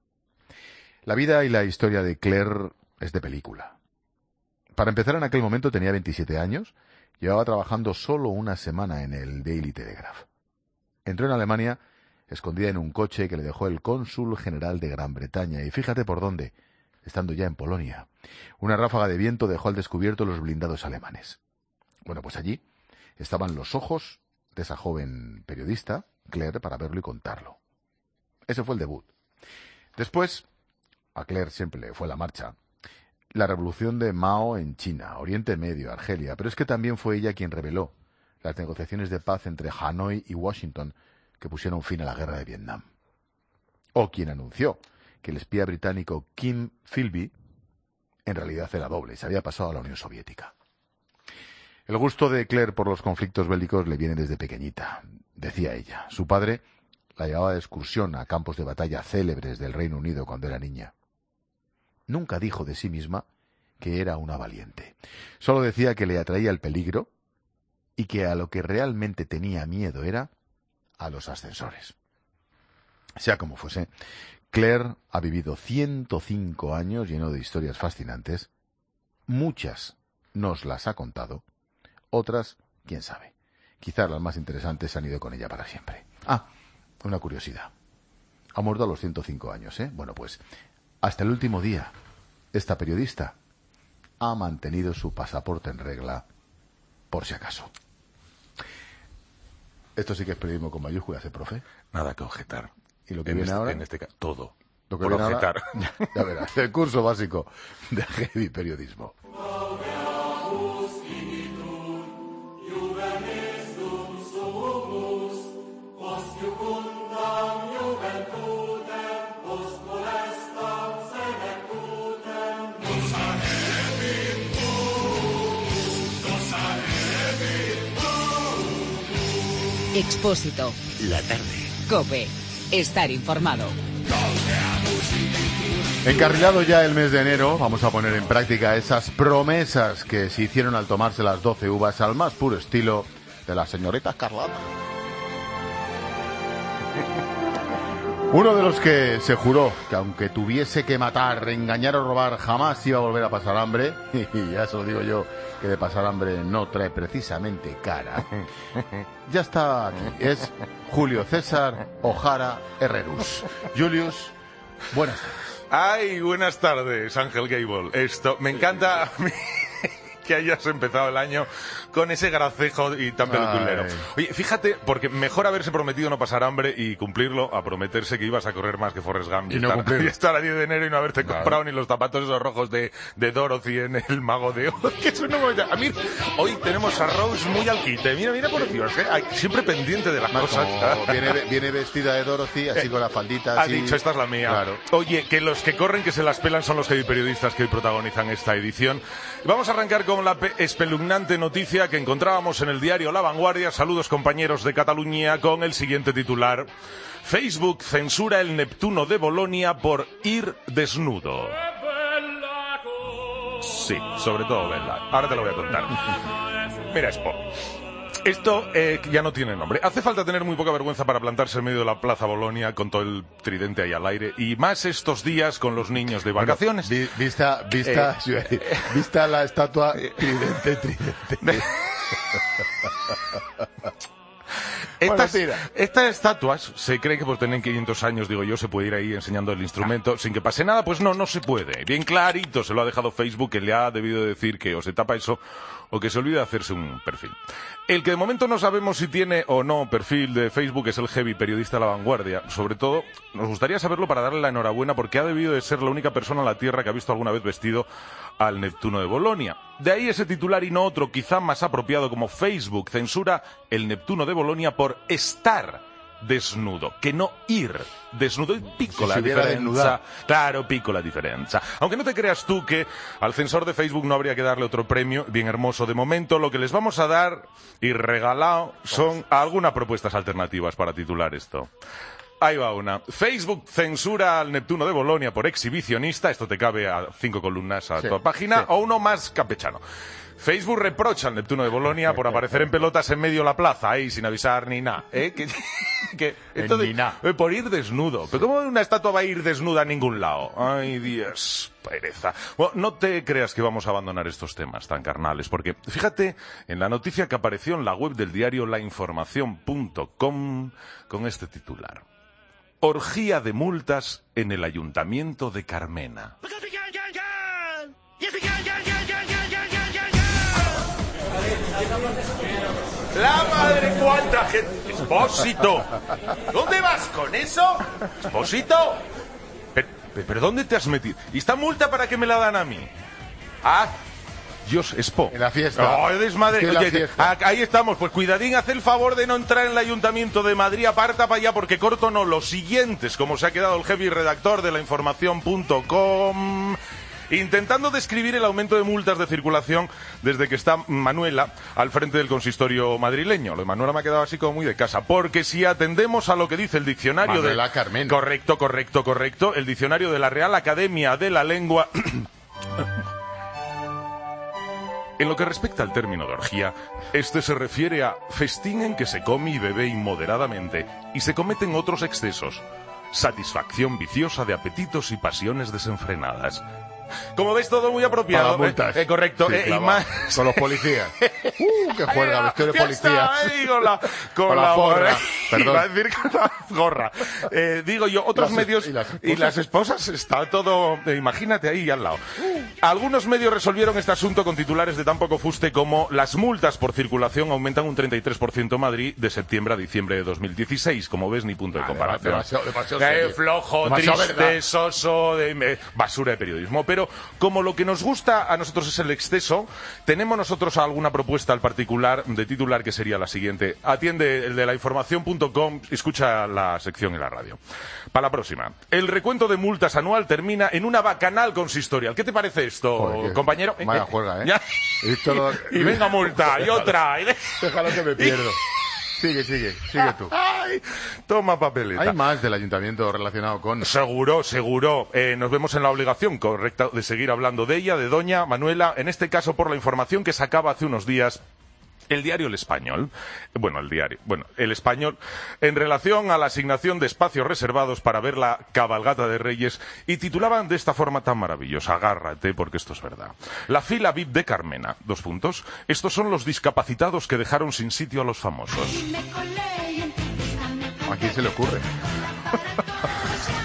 La vida y la historia de Claire es de película. Para empezar, en aquel momento tenía veintisiete años, llevaba trabajando solo una semana en el Daily Telegraph. Entró en Alemania escondida en un coche que le dejó el cónsul general de Gran Bretaña, y fíjate por dónde, estando ya en Polonia. Una ráfaga de viento dejó al descubierto los blindados alemanes. Bueno, pues allí estaban los ojos de esa joven periodista, Claire, para verlo y contarlo. Ese fue el debut. Después, a Claire siempre le fue la marcha, la revolución de Mao en China, Oriente Medio, Argelia, pero es que también fue ella quien reveló las negociaciones de paz entre Hanoi y Washington, que pusieron fin a la guerra de Vietnam. O quien anunció que el espía británico Kim Philby en realidad era doble, se había pasado a la Unión Soviética. El gusto de Claire por los conflictos bélicos le viene desde pequeñita, decía ella. Su padre la llevaba de excursión a campos de batalla célebres del Reino Unido cuando era niña. Nunca dijo de sí misma que era una valiente. Solo decía que le atraía el peligro y que a lo que realmente tenía miedo era a los ascensores. Sea como fuese, Claire ha vivido ciento cinco años lleno de historias fascinantes. Muchas nos las ha contado, otras, quién sabe. Quizás las más interesantes han ido con ella para siempre. Ah, una curiosidad. Ha muerto a los ciento cinco años, ¿eh? Bueno, pues, hasta el último día, esta periodista ha mantenido su pasaporte en regla, por si acaso. Esto sí que es periodismo con mayúsculas, ¿eh, profe? Nada que objetar. ¿Y lo que en viene este, ahora? En este caso, todo. Lo que por viene objetar. Ahora, ya verás, el curso básico de Heavy Periodismo. Expósito. La tarde. COPE. Estar informado. Encarrilado ya el mes de enero, vamos a poner en práctica esas promesas que se hicieron al tomarse las doce uvas al más puro estilo de la señorita Escarlata. Uno de los que se juró que aunque tuviese que matar, engañar o robar, jamás iba a volver a pasar hambre, y ya se lo digo yo, que de pasar hambre no trae precisamente cara, ya está aquí. Es Julio César Ojara Herrerus. Julius, buenas tardes. Ay, buenas tardes, Ángel Gable. Esto, me encanta, que hayas empezado el año con ese gracejo y tan peluculero. Oye, fíjate, porque mejor haberse prometido no pasar hambre y cumplirlo a prometerse que ibas a correr más que Forrest Gump y, y, no estar, y estar a diez de enero y no haberte claro. comprado ni los zapatos esos rojos de, de Dorothy en El Mago de Oz. Que eso no me... A mí, hoy tenemos a Rose muy al quite. Mira, mira por Dios, ¿eh? Siempre pendiente de las Marco, cosas. Viene, viene vestida de Dorothy, así eh, con la faldita. Ha así... dicho, esta es la mía. Claro. Oye, que los que corren, que se las pelan, son los heavy periodistas que hoy protagonizan esta edición. Vamos a arrancar con la espeluznante noticia que encontrábamos en el diario La Vanguardia. Saludos, compañeros de Cataluña, con el siguiente titular. Facebook censura el Neptuno de Bolonia por ir desnudo. Sí, sobre todo Bella. Ahora te lo voy a contar. Mira, Expo. Esto eh, ya no tiene nombre. Hace falta tener muy poca vergüenza para plantarse en medio de la Plaza Bolonia con todo el tridente ahí al aire. Y más estos días con los niños de vacaciones. Bueno, vi, vista, vista, eh, vista la estatua tridente, tridente. Estas, bueno, estas estatuas se cree que por tener quinientos años, digo yo, se puede ir ahí enseñando el instrumento ah. sin que pase nada. Pues no, no se puede. Bien clarito se lo ha dejado Facebook, que le ha debido decir que o se tapa eso o que se olvide de hacerse un perfil. El que de momento no sabemos si tiene o no perfil de Facebook es el heavy periodista La Vanguardia. Sobre todo, nos gustaría saberlo para darle la enhorabuena porque ha debido de ser la única persona en la Tierra que ha visto alguna vez vestido al Neptuno de Bolonia. De ahí ese titular y no otro, quizá más apropiado, como Facebook censura el Neptuno de Bolonia por estar desnudo, que no ir desnudo. Y pico la diferencia. Claro, pico la diferencia. Aunque no te creas tú que al censor de Facebook no habría que darle otro premio bien hermoso. De momento, lo que les vamos a dar y regalado son algunas propuestas alternativas para titular esto. Ahí va una. Facebook censura al Neptuno de Bolonia por exhibicionista. Esto te cabe a cinco columnas a sí, tu página. Sí. O uno más campechano. Facebook reprocha al Neptuno de Bolonia por aparecer en pelotas en medio de la plaza, ahí sin avisar ni nada. ¿Eh? Que, que, esto de, eh, por ir desnudo. ¿Pero cómo una estatua va a ir desnuda a ningún lado? Ay, Dios, pereza. Bueno, no te creas que vamos a abandonar estos temas tan carnales, porque fíjate en la noticia que apareció en la web del diario la información punto com con este titular. Orgía de multas en el Ayuntamiento de Carmena. La madre, cuánta gente. Expósito, ¿dónde vas con eso? Expósito, pero, pero ¿dónde te has metido? ¿Y esta multa para qué me la dan a mí? Ah, Dios, Expo. En la fiesta. Oh, desmadre. Es que Oye, fiesta. Ahí estamos. Pues cuidadín, haz el favor de no entrar en el Ayuntamiento de Madrid. Aparta para allá porque corto no. Los siguientes, como se ha quedado el heavy redactor de la información punto com, intentando describir el aumento de multas de circulación desde que está Manuela al frente del consistorio madrileño. Lo de Manuela me ha quedado así como muy de casa, porque si atendemos a lo que dice el diccionario Manuela de... Carmen. Correcto, correcto, correcto. El diccionario de la Real Academia de la Lengua... En lo que respecta al término de orgía, este se refiere a festín en que se come y bebe inmoderadamente y se cometen otros excesos. Satisfacción viciosa de apetitos y pasiones desenfrenadas. Como ves, todo muy apropiado. Para multas. Eh, eh, correcto. Sí, eh, claro, y más... Con los policías. ¡Uh, qué juerga! Vestido de policía. Ahí, con la, con con la, la gorra. Perdón. Iba a decir con la gorra. Eh, digo yo, otros las, medios... Y las, y las esposas, está todo... Eh, imagínate ahí al lado. Algunos medios resolvieron este asunto con titulares de tan poco fuste como las multas por circulación aumentan un treinta y tres por ciento en Madrid de septiembre a diciembre de dos mil dieciséis. Como ves, ni punto de comparación. Demasiado, demasiado eh, flojo, demasiado triste, verdad. soso, de, eh, basura de periodismo. Pero como lo que nos gusta a nosotros es el exceso, tenemos nosotros alguna propuesta al particular de titular que sería la siguiente. Atiende el de la información punto com, escucha la sección en la radio. Para la próxima. El recuento de multas anual termina en una bacanal consistorial. ¿Qué te parece esto, Joder, compañero? Mala juega, ¿eh? ¿Ya? Lo... Y venga multa, y otra. Y... Déjalo que me pierdo. Sigue, sigue, sigue tú. Ay, toma papeleta. ¿Hay más del ayuntamiento relacionado con...? Seguro, seguro. Eh, nos vemos en la obligación correcta de seguir hablando de ella, de doña Manuela, en este caso por la información que sacaba hace unos días el diario El Español, bueno, el diario, bueno, El Español, en relación a la asignación de espacios reservados para ver la cabalgata de Reyes, y titulaban de esta forma tan maravillosa, agárrate porque esto es verdad. La fila V I P de Carmena, dos puntos, estos son los discapacitados que dejaron sin sitio a los famosos. ¿A quién se le ocurre?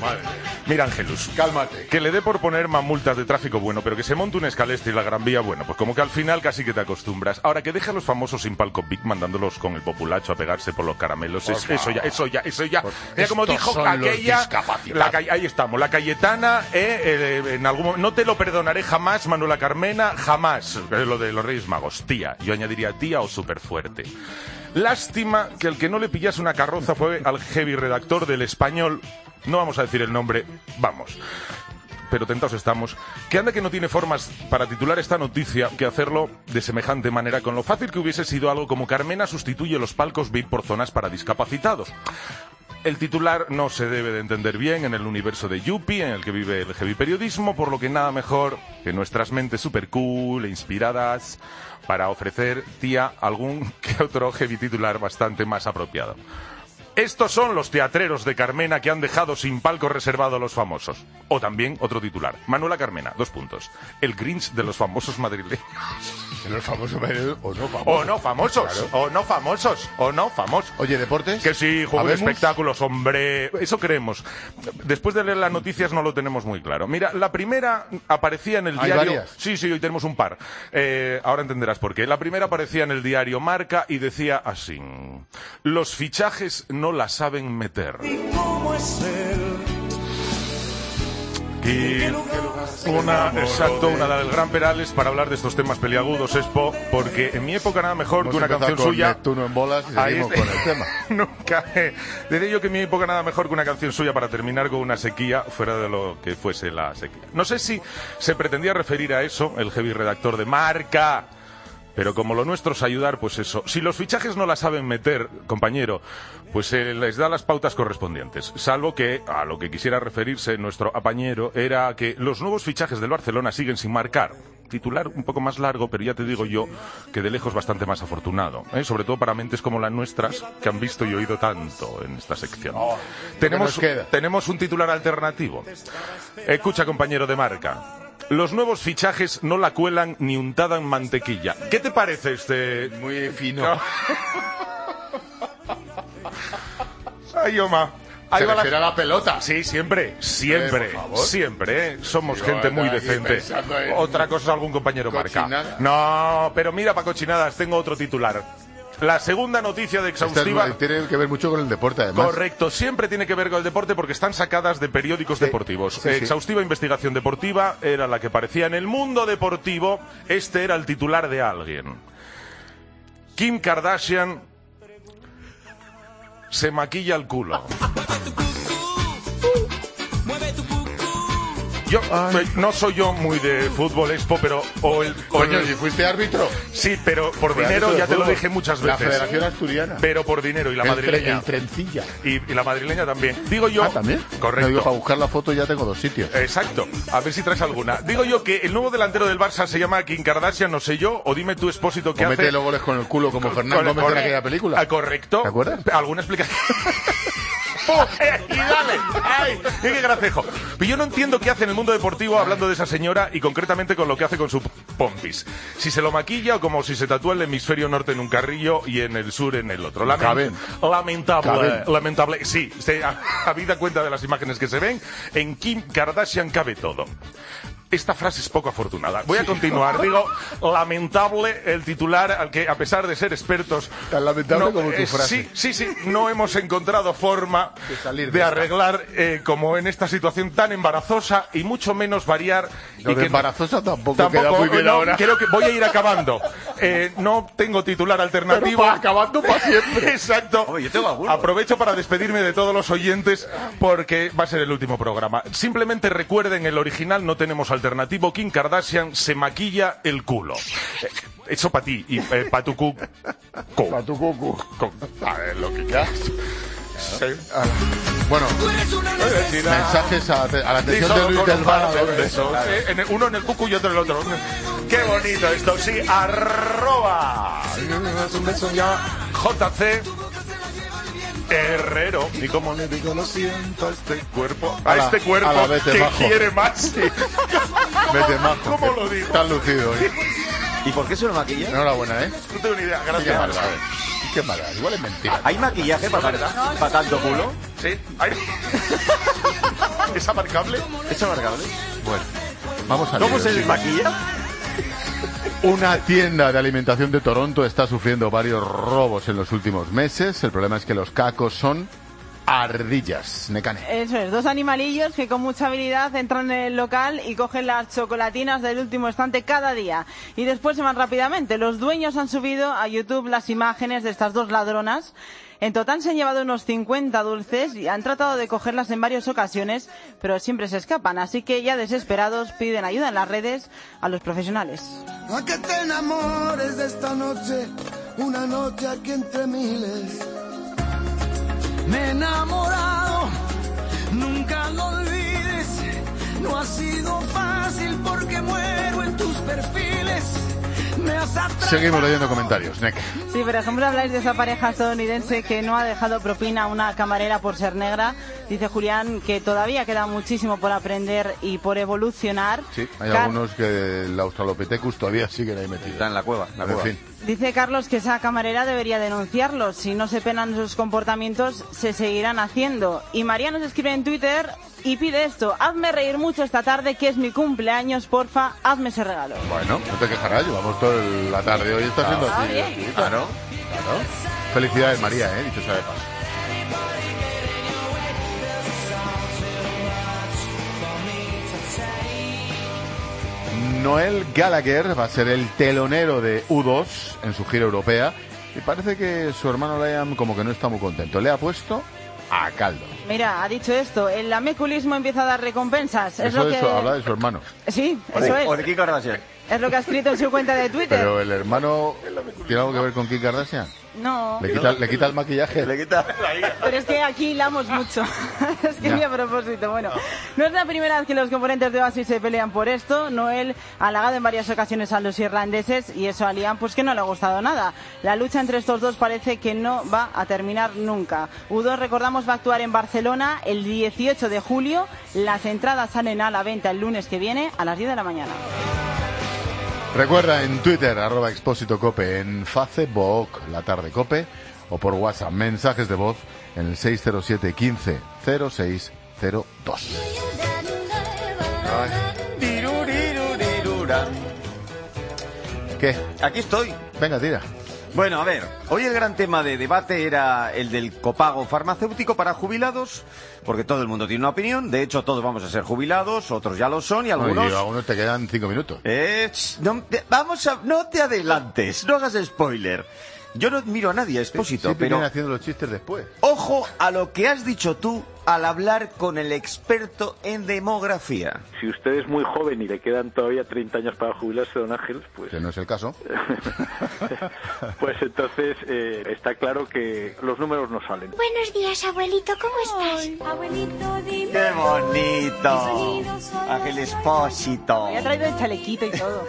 Madre. Mira, Ángelus. Cálmate. Que le dé por poner más multas de tráfico, bueno, pero que se monte un escalestre y la Gran Vía, bueno, pues como que al final casi que te acostumbras. Ahora, que deje a los famosos sin palco Vic mandándolos con el populacho a pegarse por los caramelos. Es, eso ya, eso ya, eso ya. Mira, como dijo aquella... La, ahí estamos, la Cayetana, eh, eh, en algún momento... No te lo perdonaré jamás, Manuela Carmena, jamás. Es lo de los Reyes Magos. Tía. Yo añadiría tía o súper fuerte. Lástima que el que no le pillase una carroza fue al heavy redactor del Español, no vamos a decir el nombre, vamos, pero tentados estamos, que anda que no tiene formas para titular esta noticia que hacerlo de semejante manera, con lo fácil que hubiese sido algo como Carmena sustituye los palcos V I P por zonas para discapacitados. El titular no se debe de entender bien en el universo de Yuppie, en el que vive el heavy periodismo, por lo que nada mejor que nuestras mentes super cool e inspiradas para ofrecer, tía, algún que otro heavy titular bastante más apropiado. Estos son los teatreros de Carmena que han dejado sin palco reservado a los famosos. O también otro titular. Manuela Carmena, dos puntos. El Grinch de los famosos madrileños. De los famosos madrileños o no famosos. O no famosos. Claro. O no famosos. O no famosos. Oye, ¿deportes? Que sí, juego de ¿Habemos? espectáculos, hombre. Eso creemos. Después de leer las noticias no lo tenemos muy claro. Mira, la primera aparecía en el ¿Hay diario... varias? Sí, sí, hoy tenemos un par. Eh, ahora entenderás por qué. La primera aparecía en el diario Marca y decía así: los fichajes no la saben meter. ¿Y cómo es él? Y una, exacto, una del Gran Perales para hablar de estos temas peliagudos, Expo, porque en mi época nada mejor Hemos que una canción con suya... Neptuno en bolas y Ahí seguimos está. con el tema. Nunca, eh, diré yo que en mi época nada mejor que una canción suya para terminar con una sequía fuera de lo que fuese la sequía. No sé si se pretendía referir a eso, el heavy redactor de Marca... Pero como lo nuestro es ayudar, pues eso. Si los fichajes no la saben meter, compañero, pues se les da las pautas correspondientes. Salvo que a lo que quisiera referirse nuestro apañero era que los nuevos fichajes del Barcelona siguen sin marcar. Titular un poco más largo, pero ya te digo yo que de lejos bastante más afortunado, ¿eh? Sobre todo para mentes como las nuestras, que han visto y oído tanto en esta sección. Oh, tenemos, tenemos un titular alternativo. Escucha, compañero de Marca. Los nuevos fichajes no la cuelan ni untada en mantequilla. ¿Qué te parece este...? Muy fino. Ay, Oma. Ahí se va refiere la... a la pelota. Sí, siempre, siempre, eh, siempre, ¿eh? Somos Yo gente muy decente. En... Otra cosa, algún compañero Marca. No, pero mira, para cochinadas, tengo otro titular. La segunda noticia de Exhaustiva... Esta tiene que ver mucho con el deporte, además. Correcto, siempre tiene que ver con el deporte porque están sacadas de periódicos sí, deportivos. Sí, Exhaustiva sí. Investigación Deportiva era la que aparecía en El Mundo Deportivo. Este era el titular de alguien. Kim Kardashian se maquilla el culo. Yo Ay. no soy yo muy de fútbol, Expo, pero... O el, o Coño, el... ¿y fuiste árbitro? Sí, pero por Fue dinero, ya te lo dije muchas veces. La Federación Asturiana. Pero por dinero, y la el madrileña. Tre, el trencilla. Y, y la madrileña también. Digo yo... Ah, ¿también? Correcto. No, digo, para buscar la foto ya tengo dos sitios. Exacto. A ver si traes alguna. Digo yo que el nuevo delantero del Barça se llama Kim Kardashian, no sé yo, o dime tu Expósito que o hace... mete los goles con el culo como Fernando Gómez en aquella película. Ah, correcto. ¿Te acuerdas? ¿Alguna explicación? y dale, ay, qué gracejo. Pero yo no entiendo qué hace en el mundo deportivo hablando de esa señora y concretamente con lo que hace con su pompis. Si se lo maquilla o como si se tatúa el hemisferio norte en un carrillo y en el sur en el otro. Lament Caben. Lamentable, Caben. lamentable. Sí, se, a, habida cuenta de las imágenes que se ven, en Kim Kardashian cabe todo. Esta frase es poco afortunada. Voy a continuar. Digo, lamentable el titular al que, a pesar de ser expertos... Tan lamentable no, como tu eh, frase. Sí, sí, sí. No hemos encontrado forma de, salir de, de arreglar eh, como en esta situación tan embarazosa y mucho menos variar... Lo y de que embarazosa tampoco, tampoco queda muy bien no, ahora. Creo que voy a ir acabando. Eh, no tengo titular alternativo. Pero acabando para siempre. Exacto. Oye, yo tengo alguno. Aprovecho para despedirme de todos los oyentes porque va a ser el último programa. Simplemente recuerden el original, no tenemos alternativo. Kim Kardashian se maquilla el culo. Eh, Eso para ti y eh, para tu cucu. Para tu cucu. A ver, lo que quieras. Sí. Ah, bueno, mensajes a, a la atención de Luis del Bar. Uno en el cucu y otro en el otro. Qué bonito esto, sí. Arroba J C Herrero. Y como le digo, lo siento a este cuerpo. A, a la, este cuerpo a la que majo. Quiere más. Vete majo. ¿Cómo lo digo? Estás lucido, ¿eh? ¿Y por qué se lo maquilla? Enhorabuena, ¿eh? No tengo ni idea. Gracias. Qué mala, qué mala. Igual es mentira. ¿Hay maquillaje para, para tanto culo? Sí. ¿Sí? Ay. ¿Es abarcable? ¿Es abarcable? Bueno, vamos a ver. ¿Cómo se desmaquilla? Una tienda de alimentación de Toronto está sufriendo varios robos en los últimos meses. El problema es que los cacos son ardillas. Necane. Eso es, dos animalillos que con mucha habilidad entran en el local y cogen las chocolatinas del último estante cada día. Y después se van rápidamente. Los dueños han subido a YouTube las imágenes de estas dos ladronas. En total se han llevado unos cincuenta dulces y han tratado de cogerlas en varias ocasiones, pero siempre se escapan. Así que ya desesperados piden ayuda en las redes a los profesionales. A que te enamores de esta noche, una noche aquí entre miles. Me he enamorado, nunca lo olvides. No ha sido fácil porque muero en tus perfiles. Seguimos leyendo comentarios, Nick. Sí, por ejemplo, habláis de esa pareja estadounidense que no ha dejado propina a una camarera por ser negra. Dice Julián que todavía queda muchísimo por aprender y por evolucionar. Sí, hay Car- algunos que el Australopithecus todavía siguen ahí metidos. Está en la cueva. La cueva. En fin. Dice Carlos que esa camarera debería denunciarlos. Si no se penan sus comportamientos, se seguirán haciendo. Y María nos escribe en Twitter y pide esto: hazme reír mucho esta tarde, que es mi cumpleaños, porfa, hazme ese regalo. Bueno, no te quejarás, llevamos toda la tarde hoy, está siendo Ah, así. bien. Claro, claro. Felicidades, María, eh, dicho sea de paso. Noel Gallagher va a ser el telonero de U dos en su gira europea y parece que su hermano Liam como que no está muy contento. Le ha puesto a caldo. Mira, ha dicho esto: el ameculismo empieza a dar recompensas. Es Eso lo de que... su- habla de su hermano. Sí, O eso de, es. o de Kim Kardashian. Es lo que ha escrito en su cuenta de Twitter. Pero el hermano tiene algo que ver con Kim Kardashian. No. Le quita, le quita el maquillaje. Le quita. Pero es que aquí hilamos mucho. Es que Ya. ni a propósito. Bueno, no es la primera vez que los componentes de Oasis se pelean por esto. Noel ha halagado en varias ocasiones a los irlandeses y eso a Liam pues que no le ha gustado nada. La lucha entre estos dos parece que no va a terminar nunca. U dos, recordamos, va a actuar en Barcelona el dieciocho de julio. Las entradas salen a la venta el lunes que viene a las diez de la mañana. Recuerda en Twitter, arroba Expósito Cope, en Facebook, La Tarde Cope, o por WhatsApp, mensajes de voz en el seis cero siete, quince, cero seis cero dos. ¿Qué? Aquí estoy. Venga, tira. Bueno, a ver, hoy el gran tema de debate era el del copago farmacéutico para jubilados, porque todo el mundo tiene una opinión. De hecho, todos vamos a ser jubilados, otros ya lo son y algunos... Oye, a algunos te quedan cinco minutos. Eh, ch, no, te- vamos a... No te adelantes, no hagas spoiler. Yo no miro a nadie, Expósito, Siempre pero... vienen haciendo los chistes después. Ojo a lo que has dicho tú al hablar con el experto en demografía. Si usted es muy joven y le quedan todavía treinta años para jubilarse, don Ángel, pues... Que no es el caso. Pues entonces eh, está claro que los números no salen. Buenos días, abuelito, ¿cómo estás? Abuelito, dime. ¡Qué bonito! Ángel Expósito. Me ha traído el chalequito y todo.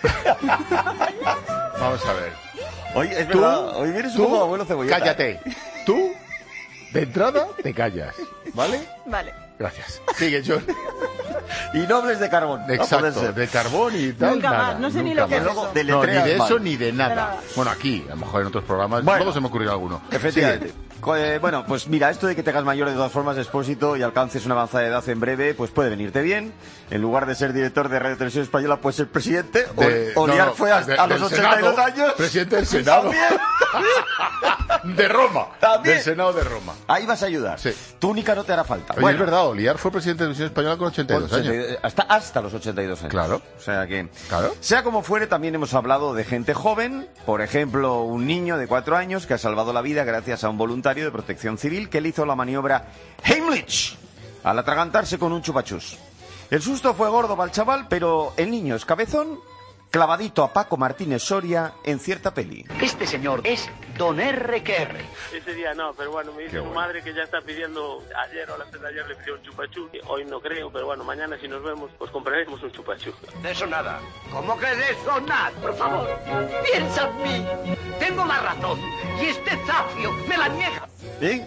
Vamos a ver. Hoy es Tú, verdad, hoy vienes un tú, poco abuelo cebolleta. cállate. Tú, de entrada, te callas. ¿Vale? Vale. Gracias. Sigue, John. Y no hables de carbón. no puede Exacto, ser. de carbón y tal, Nunca nada. más, no sé ni nunca lo que es más. eso. No, ni Deletreas de eso mal. ni de nada. De nada. Bueno, aquí, a lo mejor en otros programas, Bueno. luego se me ocurrirá alguno. Efectivamente. Sigue. Co- eh, bueno, pues mira, esto de que te hagas mayor de todas formas, Expósito, y alcances una avanzada edad en breve, pues puede venirte bien. En lugar de ser director de Radio Televisión Española, puedes ser presidente. O, De- o no, liar no, fue a, de- a los del ochenta y dos Senado, años. presidente del Senado. También. De Roma. También. Del Senado de Roma. Ahí vas a ayudar. Sí. Túnica no te hará falta. Oye, Bueno, es verdad, Oliar fue presidente de la Televisión Española con ochenta y dos años. ochenta y dos hasta, hasta los ochenta y dos años. Claro. O sea que... Claro. Sea como fuere, también hemos hablado de gente joven. Por ejemplo, un niño de cuatro años que ha salvado la vida gracias a un voluntario de protección civil que le hizo la maniobra Heimlich al atragantarse con un chupachus. El susto fue gordo para el chaval, pero el niño es cabezón, clavadito a Paco Martínez Soria en cierta peli. Este señor es Don R Q R. Ese día no, pero bueno, me dice Qué su bueno. madre que ya está pidiendo, ayer o antes de ayer le pidió un chupachú, hoy no creo, pero bueno, mañana si nos vemos, pues compraremos un chupachú. De eso nada. ¿Cómo que de eso nada? Por favor, piensa en mí. Tengo la razón y este zafio me la niega. ¿Sí?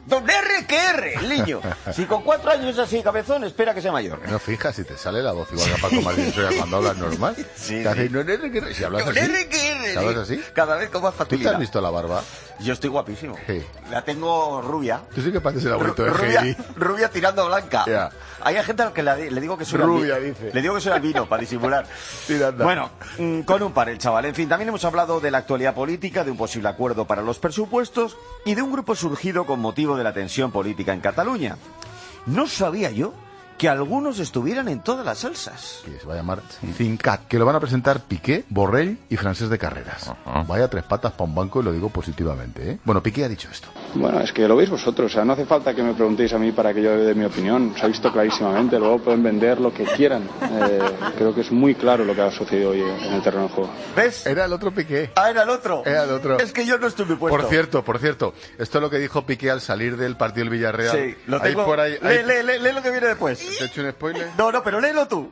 Don R que R, el niño. Si con cuatro años es así, cabezón, espera que sea mayor. No fijas si te sale la voz igual que Paco Martín Soria cuando hablas normal. Sí, te hace, sí. no, no, no, no, si hablas Don así. R que R. ¿Si hablas así? Cada vez con más ¿Tú facilidad. te has visto la barba? Yo estoy guapísimo. Sí. La tengo rubia. Tú sí que pareces el abuelito de Rubia, Heidi. rubia tirando a blanca. Ya. Hay gente a la que la- le digo que soy Rubia, albi- dice. Le digo que soy albino para disimular. Tirando. Bueno, mm, con un par el chaval. En fin, también hemos hablado de la actualidad política, de un posible acuerdo para los presupuestos y de un grupo surgido con motivo de la tensión política en Cataluña. No sabía yo que algunos estuvieran en todas las salsas. Que se va a llamar Cincat, que lo van a presentar Piqué, Borrell y Francés de Carreras. Vaya tres patas para un banco y lo digo positivamente, ¿eh? Bueno, Piqué ha dicho esto. Bueno, es que lo veis vosotros, o sea, no hace falta que me preguntéis a mí para que yo dé mi opinión, se ha visto clarísimamente, luego pueden vender lo que quieran. Eh, creo que es muy claro lo que ha sucedido hoy en el terreno de juego. ¿Ves? Era el otro Piqué. Ah, era el otro. Era el otro. Es que yo no estuve puesto. Por cierto, por cierto, esto es lo que dijo Piqué al salir del partido del Villarreal. Sí, lo Ahí tengo. por ahí, lee, ahí- lee, lee, lee lo que viene después. ¿Te he hecho un spoiler? No, no, pero léelo tú.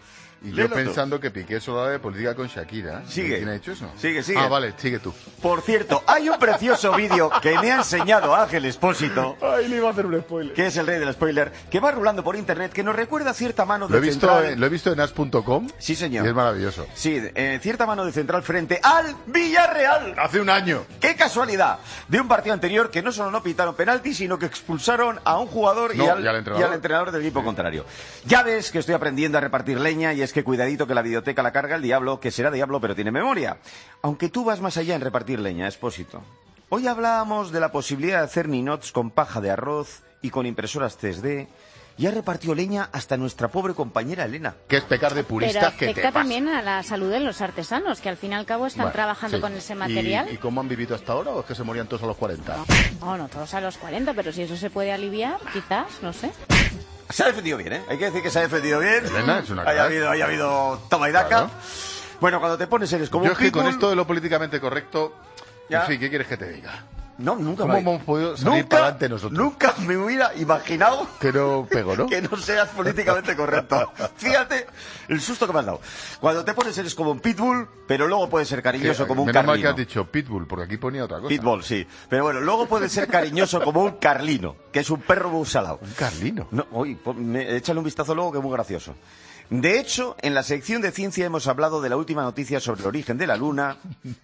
Y yo Léelo tú. pensando que Piqué solo habla de política con Shakira. Sigue. ¿Quién ha hecho eso? Sigue, sigue. Ah, vale, sigue tú. Por cierto, hay un precioso vídeo que me ha enseñado Ángel Expósito, Ay, le iba a hacer un spoiler. que es el rey del spoiler, que va rulando por internet, que nos recuerda cierta mano Lo he de visto, central. en- lo he visto en as punto com. Sí, señor. Y es maravilloso. Sí, eh, cierta mano de central frente al Villarreal. Hace un año. ¡Qué casualidad! De un partido anterior que no solo no pitaron penalti, sino que expulsaron a un jugador No, y, al, y al entrenador. y al entrenador del equipo contrario. Ya ves que estoy aprendiendo a repartir leña y es que cuidadito que la videoteca la carga el diablo, que será diablo pero tiene memoria. Aunque tú vas más allá en repartir leña, Expósito. Hoy hablábamos de la posibilidad de hacer ninots con paja de arroz y con impresoras tres D. Y ha repartido leña hasta nuestra pobre compañera Elena. Que es pecar de purista Pero que te afecta pasa. también a la salud de los artesanos, que al fin y al cabo están Bueno, trabajando sí. con ese ¿Y- material. ¿Y, cómo han vivido hasta ahora o es que se morían todos a los cuarenta? No, no todos a los cuarenta, pero si eso se puede aliviar, quizás, no sé. Se ha defendido bien, ¿eh? Hay que decir que se ha defendido bien. Elena es una Haya crack. habido, haya habido toma y daca. Claro. Bueno, cuando te pones eres como Yo un es que con pitbull. esto de lo políticamente correcto, Ya. en fin, ¿qué quieres que te diga? No, nunca ¿Cómo me- hemos podido salir nunca, para adelante nosotros? Nunca me hubiera imaginado Que no pego, ¿no? que no seas políticamente correcto. Fíjate el susto que me has dado. Cuando te pones eres como un pitbull, pero luego puedes ser cariñoso Que- como un menos mal que carlino. has dicho pitbull, porque aquí ponía otra cosa. Pitbull, sí. Pero bueno, luego puedes ser cariñoso como un carlino, que es un perro muy salado. Un carlino. No, oye, pon- me- échale un vistazo luego que es muy gracioso. De hecho, en la sección de ciencia hemos hablado de la última noticia sobre el origen de la Luna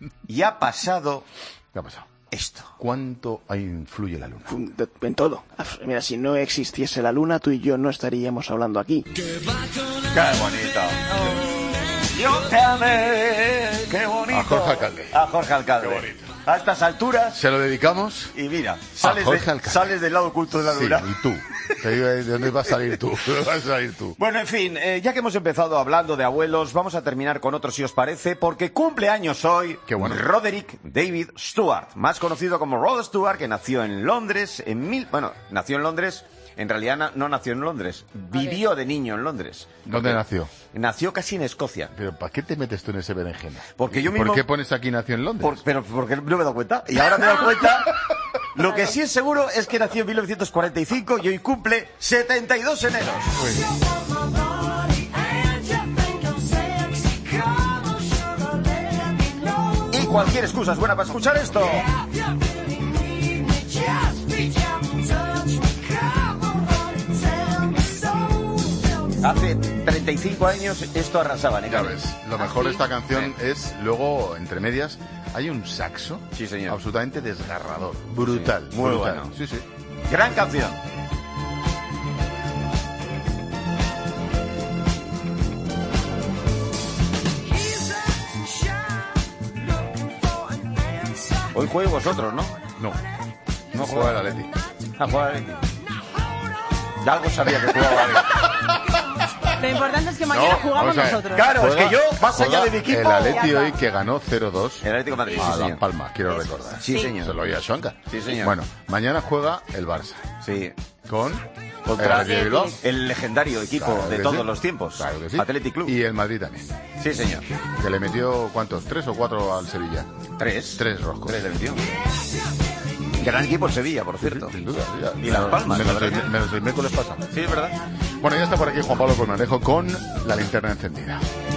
y ha pasado ¿Qué ha pasado? esto. ¿Cuánto influye la luna? De- En todo. Mira, si no existiese la luna, tú y yo no estaríamos hablando aquí. ¡Qué bonito! Yo te amé, qué bonito. A Jorge Alcalde. A Jorge Alcalde. Qué bonito. A estas alturas, Se lo dedicamos y mira, sales, Jorge de- Alcalde. sales del lado oculto de la Sí, luna. y tú. Te digo, ¿de dónde vas a salir tú? ¿De dónde vas a salir tú? Bueno, en fin, eh, ya que hemos empezado hablando de abuelos, vamos a terminar con otro si os parece, porque cumple años hoy Qué bueno. Roderick David Stewart, más conocido como Rod Stewart, que nació en Londres en mil... Bueno, nació en Londres, en realidad na- no nació en Londres, vivió de niño en Londres. ¿Dónde Porque nació? Nació casi en Escocia. ¿Pero para qué te metes tú en ese berenjena? Porque yo ¿Por mismo- qué pones aquí nació en Londres? Por- pero porque no me he dado cuenta. Y ahora me he dado cuenta. Lo que sí es seguro es que nació en mil novecientos cuarenta y cinco y hoy cumple setenta y dos eneros. Y cualquier excusa es buena para escuchar esto. Hace treinta y cinco años esto arrasaba, ¿eh? Ya ves, lo mejor de esta canción es, luego, entre medias, hay un saxo Sí, señor. absolutamente desgarrador, brutal, Sí, muy brutal. bueno. Sí, sí. Gran canción. Hoy juegue vosotros, ¿no? No, no juega el Atleti. Ah, juega el Atleti. Ya algo sabía que jugaba el Atleti. Lo importante es que mañana No, jugamos vamos a ver. nosotros. Claro, es Juega- que yo, más allá juega de mi equipo... El Atleti Ya hoy está. que ganó cero dos El Atlético de Madrid, a sí, Las señor. Palmas, quiero recordar. Sí, Sí. señor. Se lo oía a Shonka. Sí, señor. Bueno, mañana juega el Barça Sí. con Contra el Athletic de Bilbao. el legendario equipo Claro de que todos sí. los tiempos. Claro que sí. Athletic Club. Y el Madrid también. Sí, señor. Que le metió, ¿cuántos? ¿Tres o cuatro al Sevilla? Tres. Tres roscos. Tres le metió. Gran equipo el Sevilla, por cierto. Sin duda. ya. Y Las Palmas, Menos, la verdad. el, menos el miércoles pasa. Sí, es verdad. Bueno, ya está por aquí Juan Pablo Colmanejo con la linterna encendida.